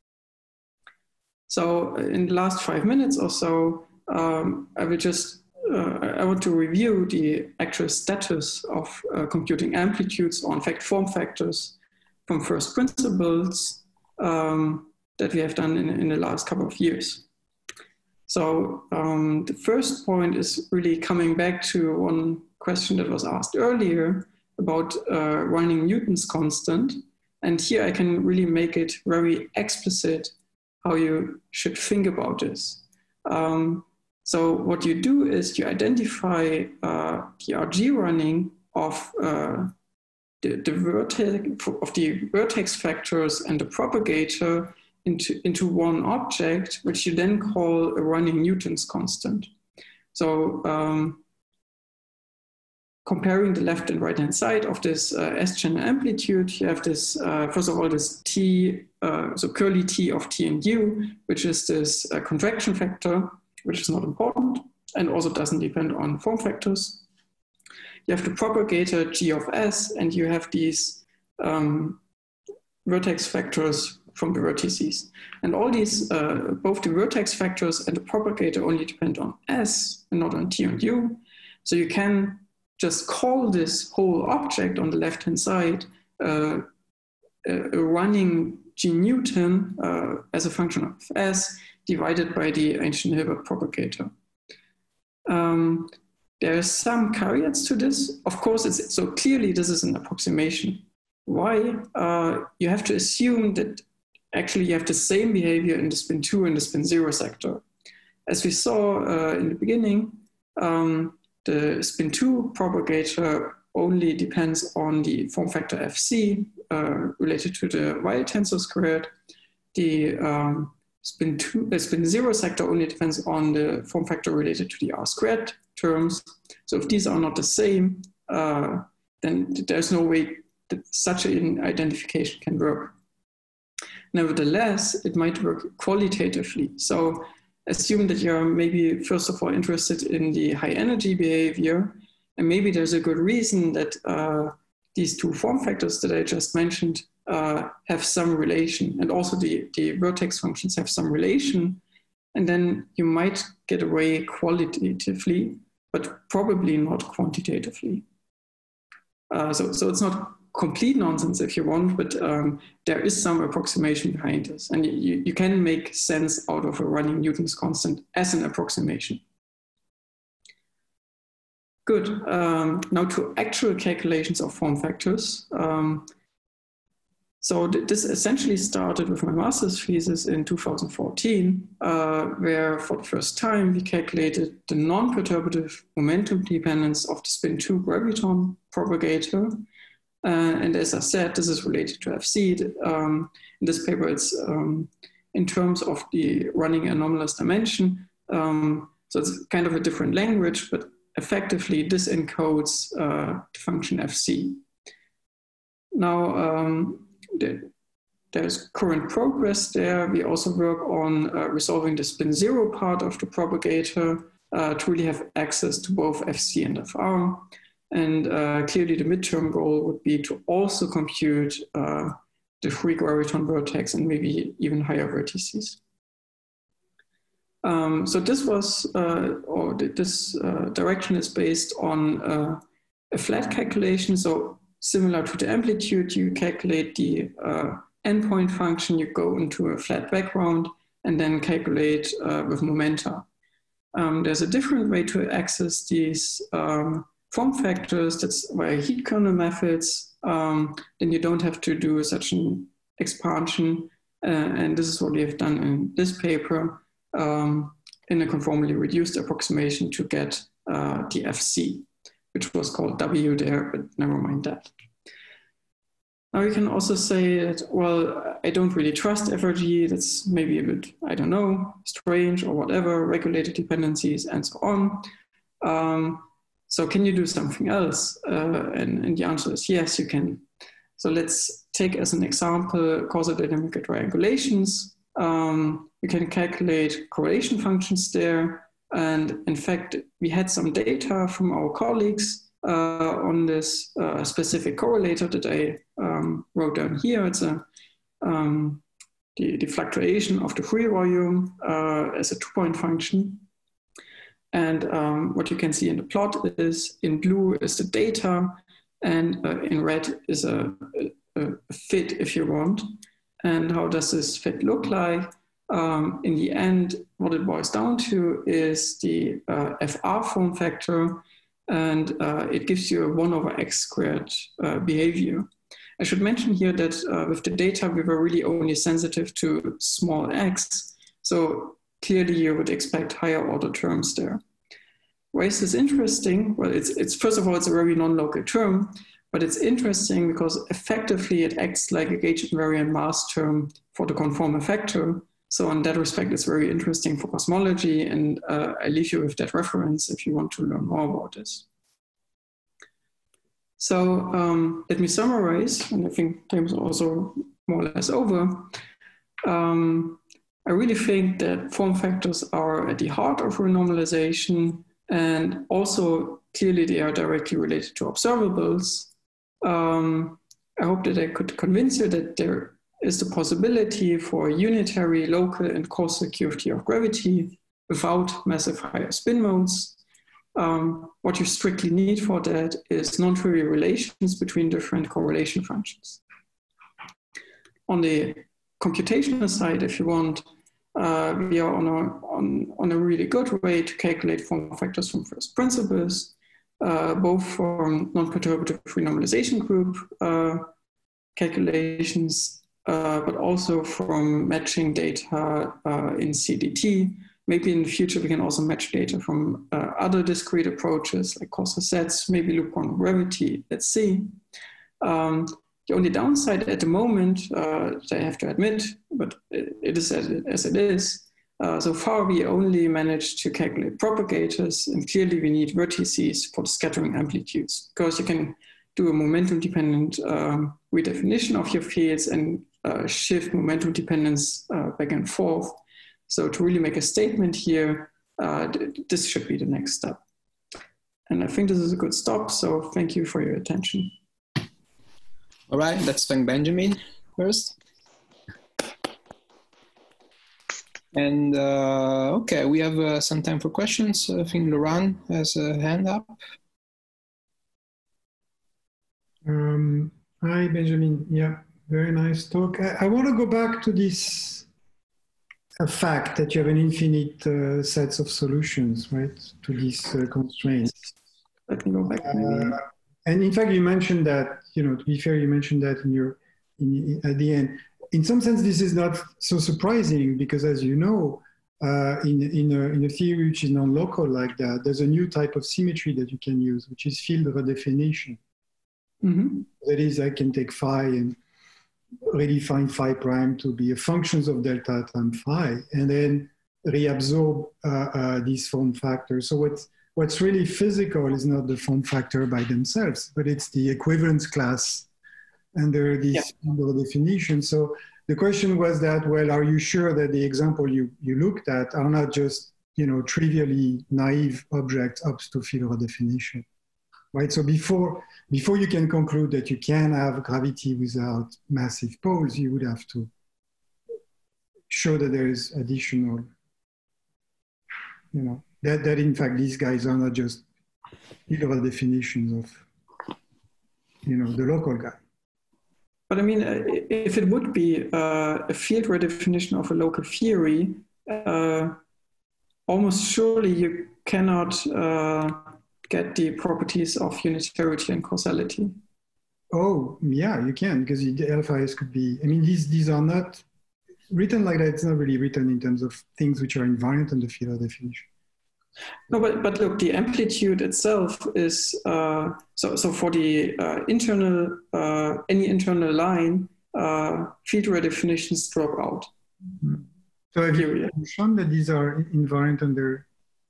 So in the last five minutes or so, um, I will just Uh, I want to review the actual status of uh, computing amplitudes, or in fact form factors, from first principles um, that we have done in, in the last couple of years. So um, the first point is really coming back to one question that was asked earlier about uh, running Newton's constant. And here I can really make it very explicit how you should think about this. Um, So what you do is you identify uh, the R G running of uh, the, the vertex of the vertex factors and the propagator into, into one object, which you then call a running Newton's constant. So um, comparing the left and right hand side of this uh, S-channel amplitude, you have this, uh, first of all, this T, uh, so curly T of T and U, which is this uh, contraction factor, which is not important and also doesn't depend on form factors. You have the propagator G of S, and you have these um, vertex factors from the vertices. And all these, uh, both the vertex factors and the propagator only depend on S and not on T and U. So you can just call this whole object on the left-hand side uh, a running G Newton uh, as a function of S, divided by the ancient Hilbert propagator. Um, there are some caveats to this. Of course, it's, so clearly this is an approximation. Why? Uh, you have to assume that actually you have the same behavior in the spin two and the spin zero sector. As we saw uh, in the beginning, um, the spin two propagator only depends on the form factor F C uh, related to the Weyl tensor squared. The um, Spin, two, uh, spin zero sector only depends on the form factor related to the R squared terms. So if these are not the same, uh, then there's no way that such an identification can work. Nevertheless, it might work qualitatively. So assume that you're maybe first of all interested in the high energy behavior, and maybe there's a good reason that uh, these two form factors that I just mentioned Uh, have some relation, and also the, the vertex functions have some relation, and then you might get away qualitatively, but probably not quantitatively. Uh, so, so it's not complete nonsense if you want, but um, there is some approximation behind this, and you, you can make sense out of a running Newton's constant as an approximation. Good. Um, now to actual calculations of form factors. Um, So th this essentially started with my master's thesis in two thousand fourteen, uh, where for the first time we calculated the non-perturbative momentum dependence of the spin two graviton propagator. Uh, and as I said, this is related to F C. Um, in this paper, it's um, in terms of the running anomalous dimension. Um, so it's kind of a different language, but effectively this encodes uh, the function F C. Now, um, the, there's current progress there. We also work on uh, resolving the spin zero part of the propagator uh, to really have access to both F C and F R. And uh, clearly the midterm goal would be to also compute uh, the free graviton vertex and maybe even higher vertices. Um, so this was, uh, or this uh, direction is based on uh, a flat calculation. So similar to the amplitude, you calculate the uh, endpoint function, you go into a flat background and then calculate uh, with momenta. Um, there's a different way to access these um, form factors, that's via heat kernel methods. Um, then you don't have to do such an expansion. Uh, and this is what we have done in this paper um, in a conformally reduced approximation to get uh, the F C, which was called W there, but never mind that. Now you can also say that, well, I don't really trust F R G. That's maybe a bit, I don't know, strange or whatever, regulated dependencies and so on. Um, So can you do something else? Uh, and, and the answer is yes, you can. So let's take as an example causal dynamic triangulations. Um, you can calculate correlation functions there. And in fact, we had some data from our colleagues uh, on this uh, specific correlator that I um, wrote down here. It's a, um, the, the fluctuation of the free volume uh, as a two-point function. And um, what you can see in the plot is in blue is the data, and uh, in red is a, a, a fit, if you want. And how does this fit look like? Um, in the end, what it boils down to is the uh, F R form factor, and uh, it gives you a one over x squared uh, behavior. I should mention here that uh, with the data, we were really only sensitive to small x. So clearly you would expect higher order terms there. Why is this interesting? Well, it's, it's first of all, it's a very non-local term, but it's interesting because effectively it acts like a gauge invariant mass term for the conformal factor. So in that respect, it's very interesting for cosmology, and uh, I leave you with that reference if you want to learn more about this. So um, let me summarize, and I think time is also more or less over. Um, I really think that form factors are at the heart of renormalization, and also clearly they are directly related to observables. Um, I hope that I could convince you that there is the possibility for unitary, local, and causal Q of T of gravity without massive higher spin modes. Um, what you strictly need for that is non-trivial relations between different correlation functions. On the computational side, if you want, uh, we are on a, on, on a really good way to calculate form factors from first principles, uh, both from non-perturbative renormalization group uh, calculations, uh, but also from matching data uh, in C D T. Maybe in the future, we can also match data from uh, other discrete approaches like causal sets, maybe loop quantum gravity, let's see. Um, the only downside at the moment, uh, that I have to admit, but it is as it, as it is, uh, so far we only managed to calculate propagators, and clearly we need vertices for the scattering amplitudes, because you can do a momentum dependent um, redefinition of your fields and uh, shift momentum dependence uh, back and forth. So to really make a statement here, uh, this should be the next step. And I think this is a good stop, so thank you for your attention. All right, let's thank Benjamin first. And uh, okay, we have uh, some time for questions. I think Laurent has a hand up. Um, hi, Benjamin. Yeah, very nice talk. I, I want to go back to this a fact that you have an infinite uh, sets of solutions, right, to these uh, constraints. Let me go back maybe. Uh, and in fact, you mentioned that, you know, to be fair, you mentioned that in your in, at the end. In some sense, this is not so surprising because, as you know, uh, in, in, a, in a theory which is non-local like that, there's a new type of symmetry that you can use, which is field redefinition. Mm-hmm. That is, I can take phi and redefine phi prime to be a functions of delta times phi, and then reabsorb uh, uh, these form factors. So what's, what's really physical is not the form factor by themselves, but it's the equivalence class under this yeah. definition. So the question was that, well, are you sure that the example you, you looked at are not just, you know, trivially naive objects up to field redefinition, right? So before, before you can conclude that you can have gravity without massive poles, you would have to show that there is additional, you know, that, that in fact these guys are not just field redefinitions of, you know, the local guy. But I mean, if it would be uh, a field redefinition of a local theory, uh, almost surely you cannot uh, get the properties of unitarity and causality. Oh, yeah, you can, because the alpha s could be, I mean, these, these are not written like that. It's not really written in terms of things which are invariant in the field redefinition. No, but, but look, the amplitude itself is, uh, so, so for the uh, internal, uh, any internal line, uh, field redefinitions drop out. Mm-hmm. So have you shown that these are invariant under,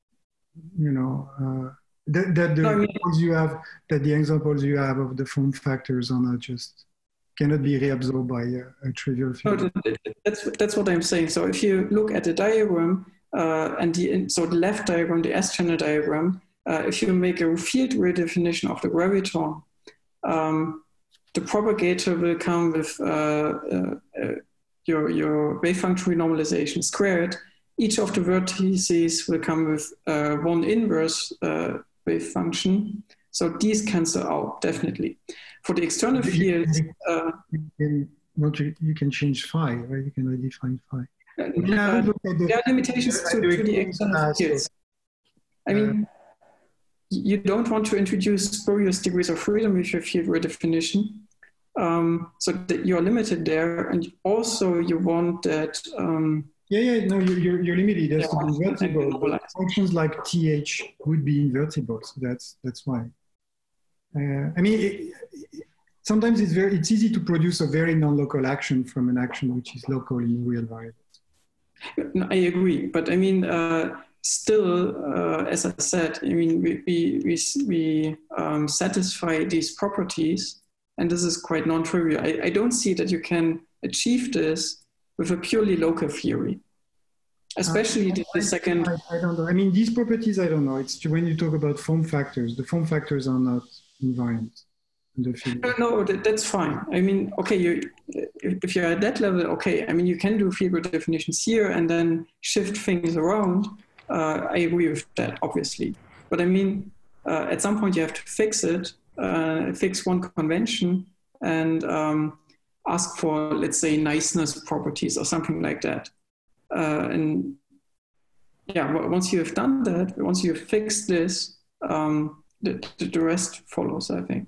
you know, uh, that, that the no, I mean, examples you have, that the examples you have of the form factors are not just, cannot be reabsorbed by a, a trivial field? No, that's, that's what I'm saying. So if you look at the diagram, Uh, and the, so the left diagram, the S-channel diagram, uh, if you make a field redefinition of the graviton, um, the propagator will come with uh, uh, uh, your, your wave function renormalization squared. Each of the vertices will come with uh, one inverse uh, wave function. So these cancel out, definitely. For the external field... Uh, you, can, you can change phi, right? You can redefine phi. Uh, uh, the, there are limitations to, to the external fields. I mean, you don't want to introduce spurious degrees of freedom with your field redefinition. Um, so that you're limited there, and also you want that. Um, yeah, yeah, no, you're, you're limited. It has yeah, to be invertible. Functions like T H would be invertible, so that's that's why. Uh, I mean, it, it, sometimes it's very it's easy to produce a very non-local action from an action which is local in real variables. No, I agree, but I mean, uh, still, uh, as I said, I mean, we we we, we um, satisfy these properties, and this is quite non-trivial. I, I don't see that you can achieve this with a purely local theory, especially uh, the, the second. I, I don't know. I mean, these properties, I don't know. It's when you talk about form factors. The form factors are not invariant. No, no, that, that's fine. I mean, okay, you, if you're at that level, okay. I mean, you can do field redefinitions here and then shift things around. Uh, I agree with that, obviously. But I mean, uh, at some point you have to fix it, uh, fix one convention and um, ask for, let's say, niceness properties or something like that. Uh, and yeah, once you have done that, once you have fixed this, um, the, the rest follows, I think.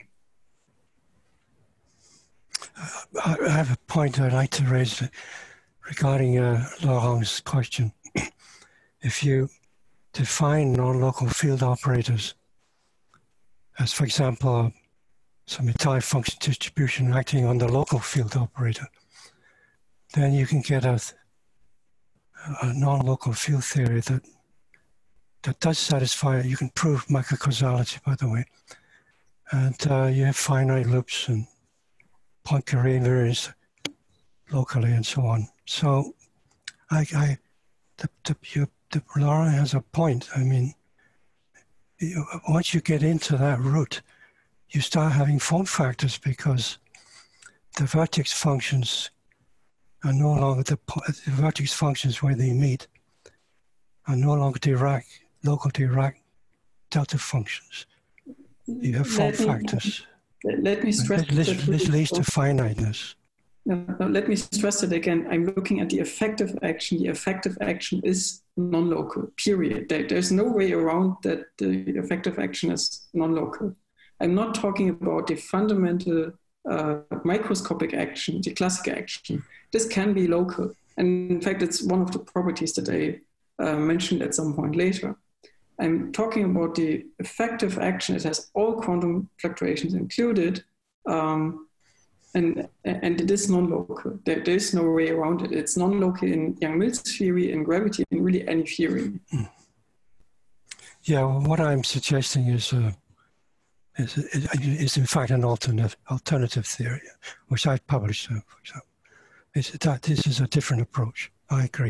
I have a point I'd like to raise regarding uh, Laurent's question. If you define non-local field operators as, for example, some entire function distribution acting on the local field operator, then you can get a, a non-local field theory that that does satisfy, you can prove microcausality, by the way, and uh, you have finite loops and Poincare invariance locally and so on. So, I, I the, the, you, the Laurent has a point. I mean, you, once you get into that route, you start having form factors because the vertex functions are no longer the, the vertex functions where they meet are no longer Dirac, local Dirac delta functions. You have form factors. Let me stress this, this, this leads to finiteness. No, no, let me stress it again. I'm looking at the effective action. The effective action is non-local, period. There, there's no way around that the effective action is non-local. I'm not talking about the fundamental uh, microscopic action, the classical action, this can be local. And in fact, it's one of the properties that I uh, mentioned at some point later. I'm talking about the effective action. It has all quantum fluctuations included, um, and, and it is non-local. There, there is no way around it. It's non-local in Yang-Mills theory, in gravity, in really any theory. Yeah, well, what I'm suggesting is, uh, is, is, is in fact an alternative, alternative theory, which I've published, uh, for example. It's, that this is a different approach. I agree.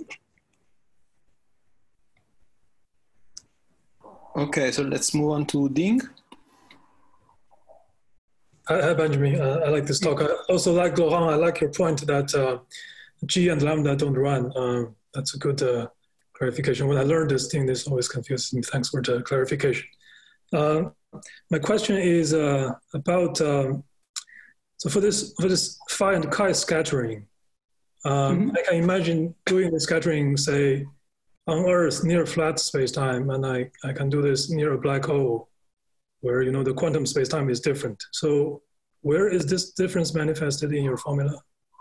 Okay, so let's move on to Ding. Hi, Benjamin. Uh, I like this talk. I also like Laurent. I like your point that uh, G and lambda don't run. Uh, that's a good uh, clarification. When I learned this thing, this always confuses me. Thanks for the clarification. Uh, my question is uh, about um, so for this for this phi and chi scattering. Um, mm-hmm. I can imagine doing the scattering, say, on Earth near flat space-time, and I, I can do this near a black hole where, you know, the quantum space-time is different. So where is this difference manifested in your formula?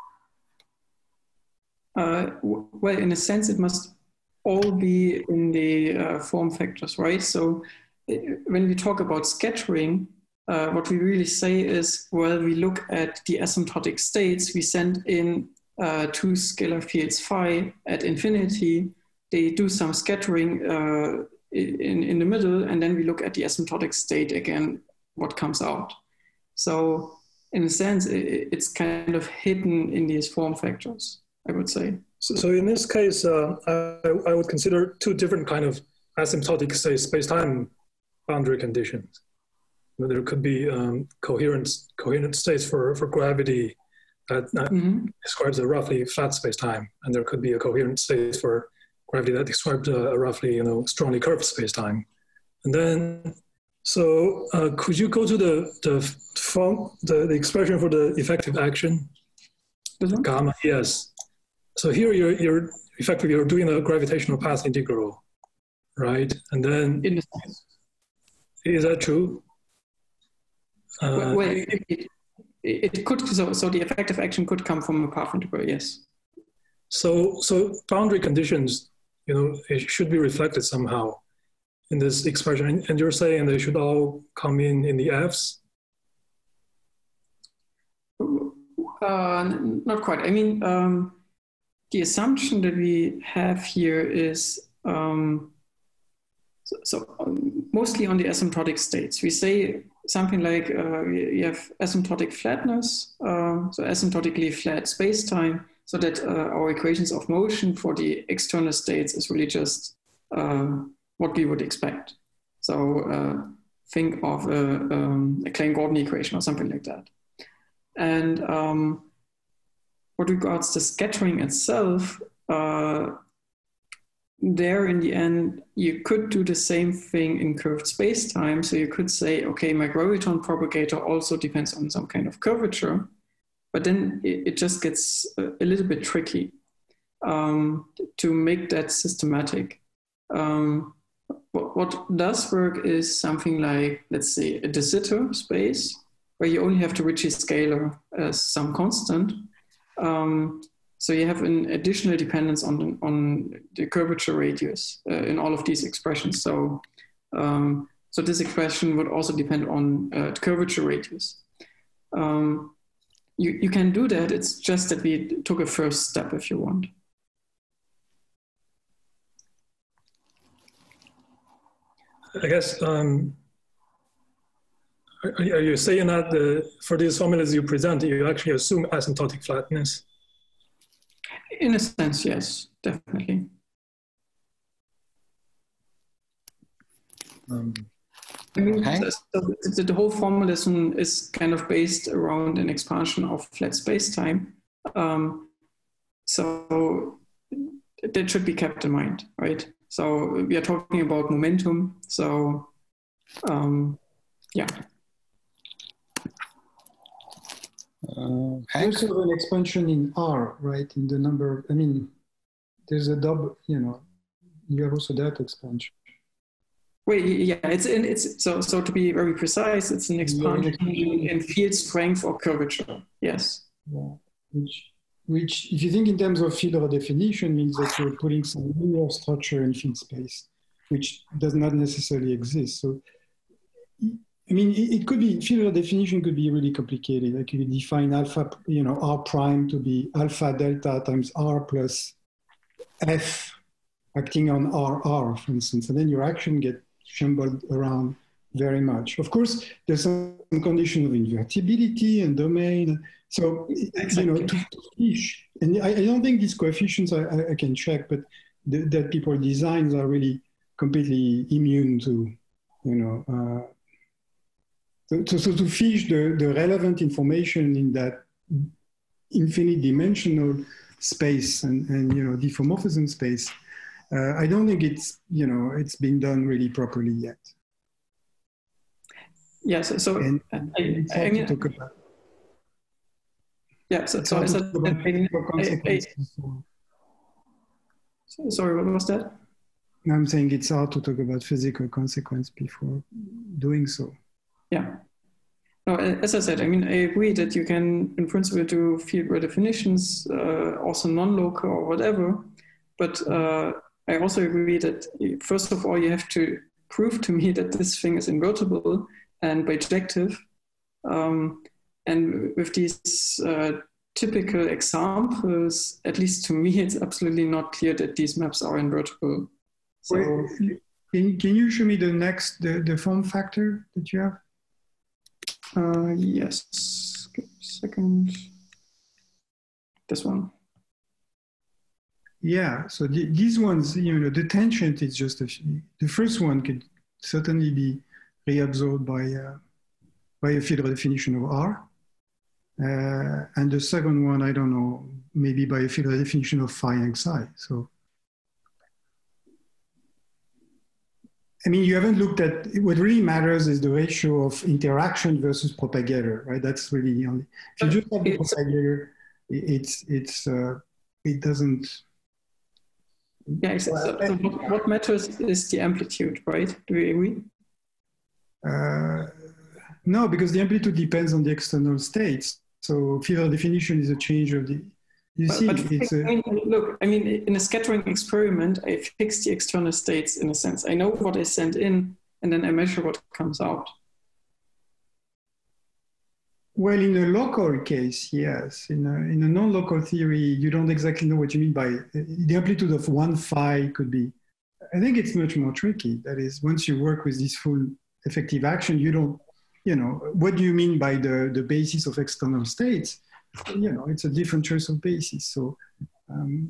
Uh, well, in a sense, it must all be in the uh, form factors, right? So when we talk about scattering, uh, what we really say is, well, we look at the asymptotic states, we send in uh, two scalar fields phi at infinity, they do some scattering uh, in, in the middle, and then we look at the asymptotic state again, what comes out. So in a sense, it, it's kind of hidden in these form factors, I would say. So, so in this case, uh, I, I would consider two different kind of asymptotic states, space-time boundary conditions. There could be um, coherent, coherent states for, for gravity that, that mm-hmm. describes a roughly flat space-time, and there could be a coherent state for gravity that described a, a roughly, you know, strongly curved space-time. And then, so uh, could you go to the the form, the, the expression for the effective action? Mm-hmm. Gamma, yes. So here you're, you're effectively you're doing a gravitational path integral, right? And then, in is that true? Uh, well, well it, it, it could, so, so the effective action could come from a path integral, yes. So, so boundary conditions, you know, it should be reflected somehow in this expression. And you're saying they should all come in in the Fs? Uh, not quite. I mean, um, the assumption that we have here is, um, so, so um, mostly on the asymptotic states. We say something like uh, we have asymptotic flatness, uh, so asymptotically flat space-time, so that uh, our equations of motion for the external states is really just uh, what we would expect. So uh, think of a, um, a Klein-Gordon equation or something like that. And um, what regards the scattering itself, uh, there in the end, you could do the same thing in curved space-time. So you could say, okay, my graviton propagator also depends on some kind of curvature, but then it, it just gets a, a little bit tricky um, to make that systematic. Um, what, what does work is something like, let's say, a de Sitter space, where you only have the Ricci scalar as some constant. Um, so you have an additional dependence on the, on the curvature radius uh, in all of these expressions. So, um, so this expression would also depend on uh, the curvature radius. Um, you, you can do that, it's just that we took a first step if you want. I guess, um, are, are you saying that the, for these formulas you present, you actually assume asymptotic flatness? In a sense, yes, definitely. Um, I mean, so, so the whole formalism is kind of based around an expansion of flat space-time. Um, so that should be kept in mind, right? So we are talking about momentum. So um, yeah. Uh, there's also an expansion in R, right? In the number, I mean, there's a double, you know, you have also that expansion. Wait, yeah, it's in, it's so so to be very precise, it's an expansion yeah, in field strength or curvature. Yes. Yeah. Which, which, if you think in terms of field redefinition, means that you're putting some linear structure in field space, which does not necessarily exist. So, I mean, it, it could be field redefinition could be really complicated. Like you could define alpha, you know, R prime to be alpha delta times R plus F acting on R R, for instance, and then your action gets jumbled around very much. Of course, there's some condition of invertibility and domain. So, exactly. you know, to, to fish, and I, I don't think these coefficients I, I, I can check, but the, that people designs are really completely immune to, you know, uh, so, so to fish the, the relevant information in that infinite dimensional space and, and you know, diffeomorphism space, uh, I don't think it's, you know, it's been done really properly yet. Yeah, so, so and, I, it's I, I mean, to talk about. Yeah, so, so I said, I, I, I, sorry, what was that? I'm saying it's hard to talk about physical consequence before doing so. Yeah. No, as I said, I mean, I agree that you can, in principle, do field redefinitions, uh, also non-local or whatever. But uh, I also agree that, first of all, you have to prove to me that this thing is invertible and bijective. Um, and with these uh, typical examples, at least to me, it's absolutely not clear that these maps are invertible. So, Wait, can, can you show me the next, the, the form factor that you have? Uh, yes, give me a second. This one. Yeah, so the, these ones, you know, the tangent is just a, the first one could certainly be reabsorbed by uh, by a field redefinition of R, uh, and the second one, I don't know, maybe by a field redefinition of phi and psi. So, I mean, you haven't looked at, what really matters is the ratio of interaction versus propagator, right? That's really the only, if you just have the propagator, it's, it's, uh, it doesn't. Yeah, so, so what, what matters is the amplitude, right? Do you agree? Uh, no, because the amplitude depends on the external states. So field redefinition is a change of the, you but, see, but it's I mean, a, look, I mean, in a scattering experiment, I fix the external states in a sense. I know what I send in, and then I measure what comes out. Well, in a local case, yes. In a, in a non-local theory, you don't exactly know what you mean by the amplitude of one phi could be. I think it's much more tricky. That is, once you work with this full effective action, you don't, you know, what do you mean by the, the basis of external states? You know, it's a different choice of basis. So, um,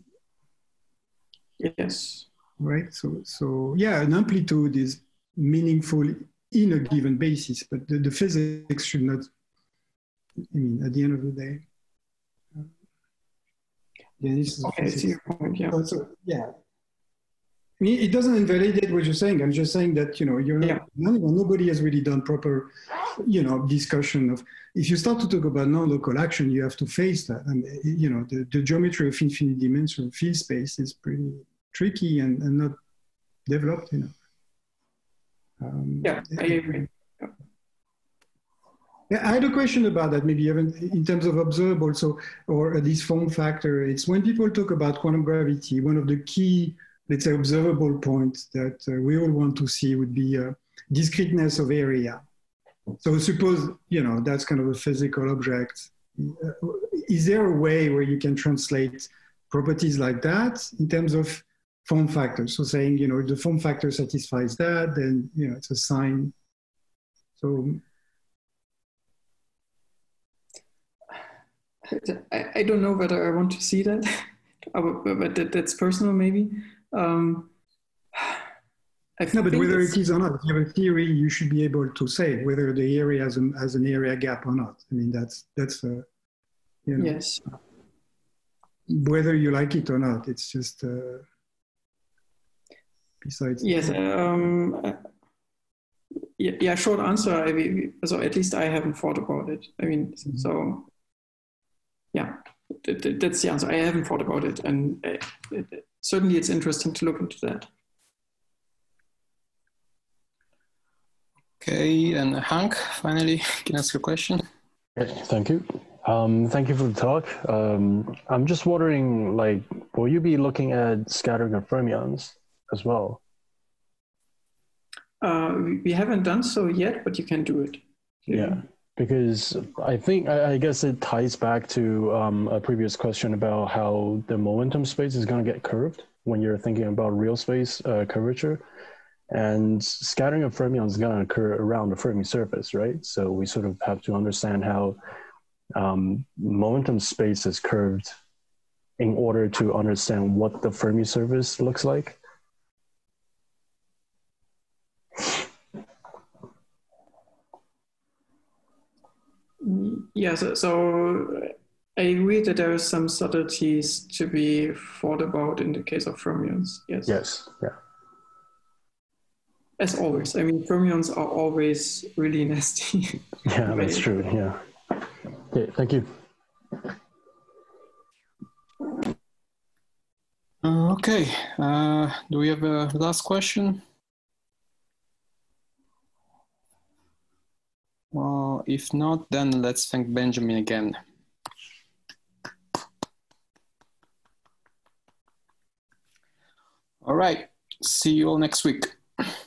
yes. Right. So, so yeah, an amplitude is meaningful in a given basis, but the, the physics should not, I mean, at the end of the day. Uh, yeah, this is okay, I see your point, yeah. So, yeah. I mean, it doesn't invalidate what you're saying. I'm just saying that, you know, you're not, yeah. nobody has really done proper, you know, discussion of, if you start to talk about non-local action, you have to face that. And, you know, the, the geometry of infinite dimensional field space is pretty tricky and, and not developed enough. Um, yeah, I agree. Yeah. Yeah, I had a question about that, maybe even in terms of observable, so, or this form factor. It's when people talk about quantum gravity, one of the key, let's say, observable points that uh, we all want to see would be uh, discreteness of area. So suppose, you know, that's kind of a physical object. Uh, is there a way where you can translate properties like that in terms of form factor? So saying, you know, if the form factor satisfies that, then, you know, it's a sign. So. I, I don't know whether I want to see that, but that, that's personal maybe. Um, I no, but whether it is or not, if you have a theory, you should be able to say whether the area has, a, has an area gap or not. I mean, that's, that's uh, you know, yes. Whether you like it or not, it's just, uh, besides. Yes, um, uh, yeah, yeah, short answer, I mean, so at least I haven't thought about it. I mean, mm-hmm. so, yeah, that's the answer. I haven't thought about it, and it, it, certainly it's interesting to look into that. Okay, and Hank, finally, can I ask your question? Thank you. Um, thank you for the talk. Um, I'm just wondering, like, will you be looking at scattering of fermions as well? Uh, we haven't done so yet, but you can do it. Yeah, because I think, I, I guess it ties back to um, a previous question about how the momentum space is going to get curved when you're thinking about real space uh, curvature. And scattering of fermions is going to occur around the Fermi surface, right? So we sort of have to understand how um, momentum space is curved in order to understand what the Fermi surface looks like. Yeah, so, so I agree that there are some subtleties to be thought about in the case of fermions. Yes. Yes. Yeah. As always, I mean, fermions are always really nasty. Yeah, that's true. Yeah. Okay, thank you. Uh, okay, uh, do we have a last question? Well, if not, then let's thank Benjamin again. All right, see you all next week.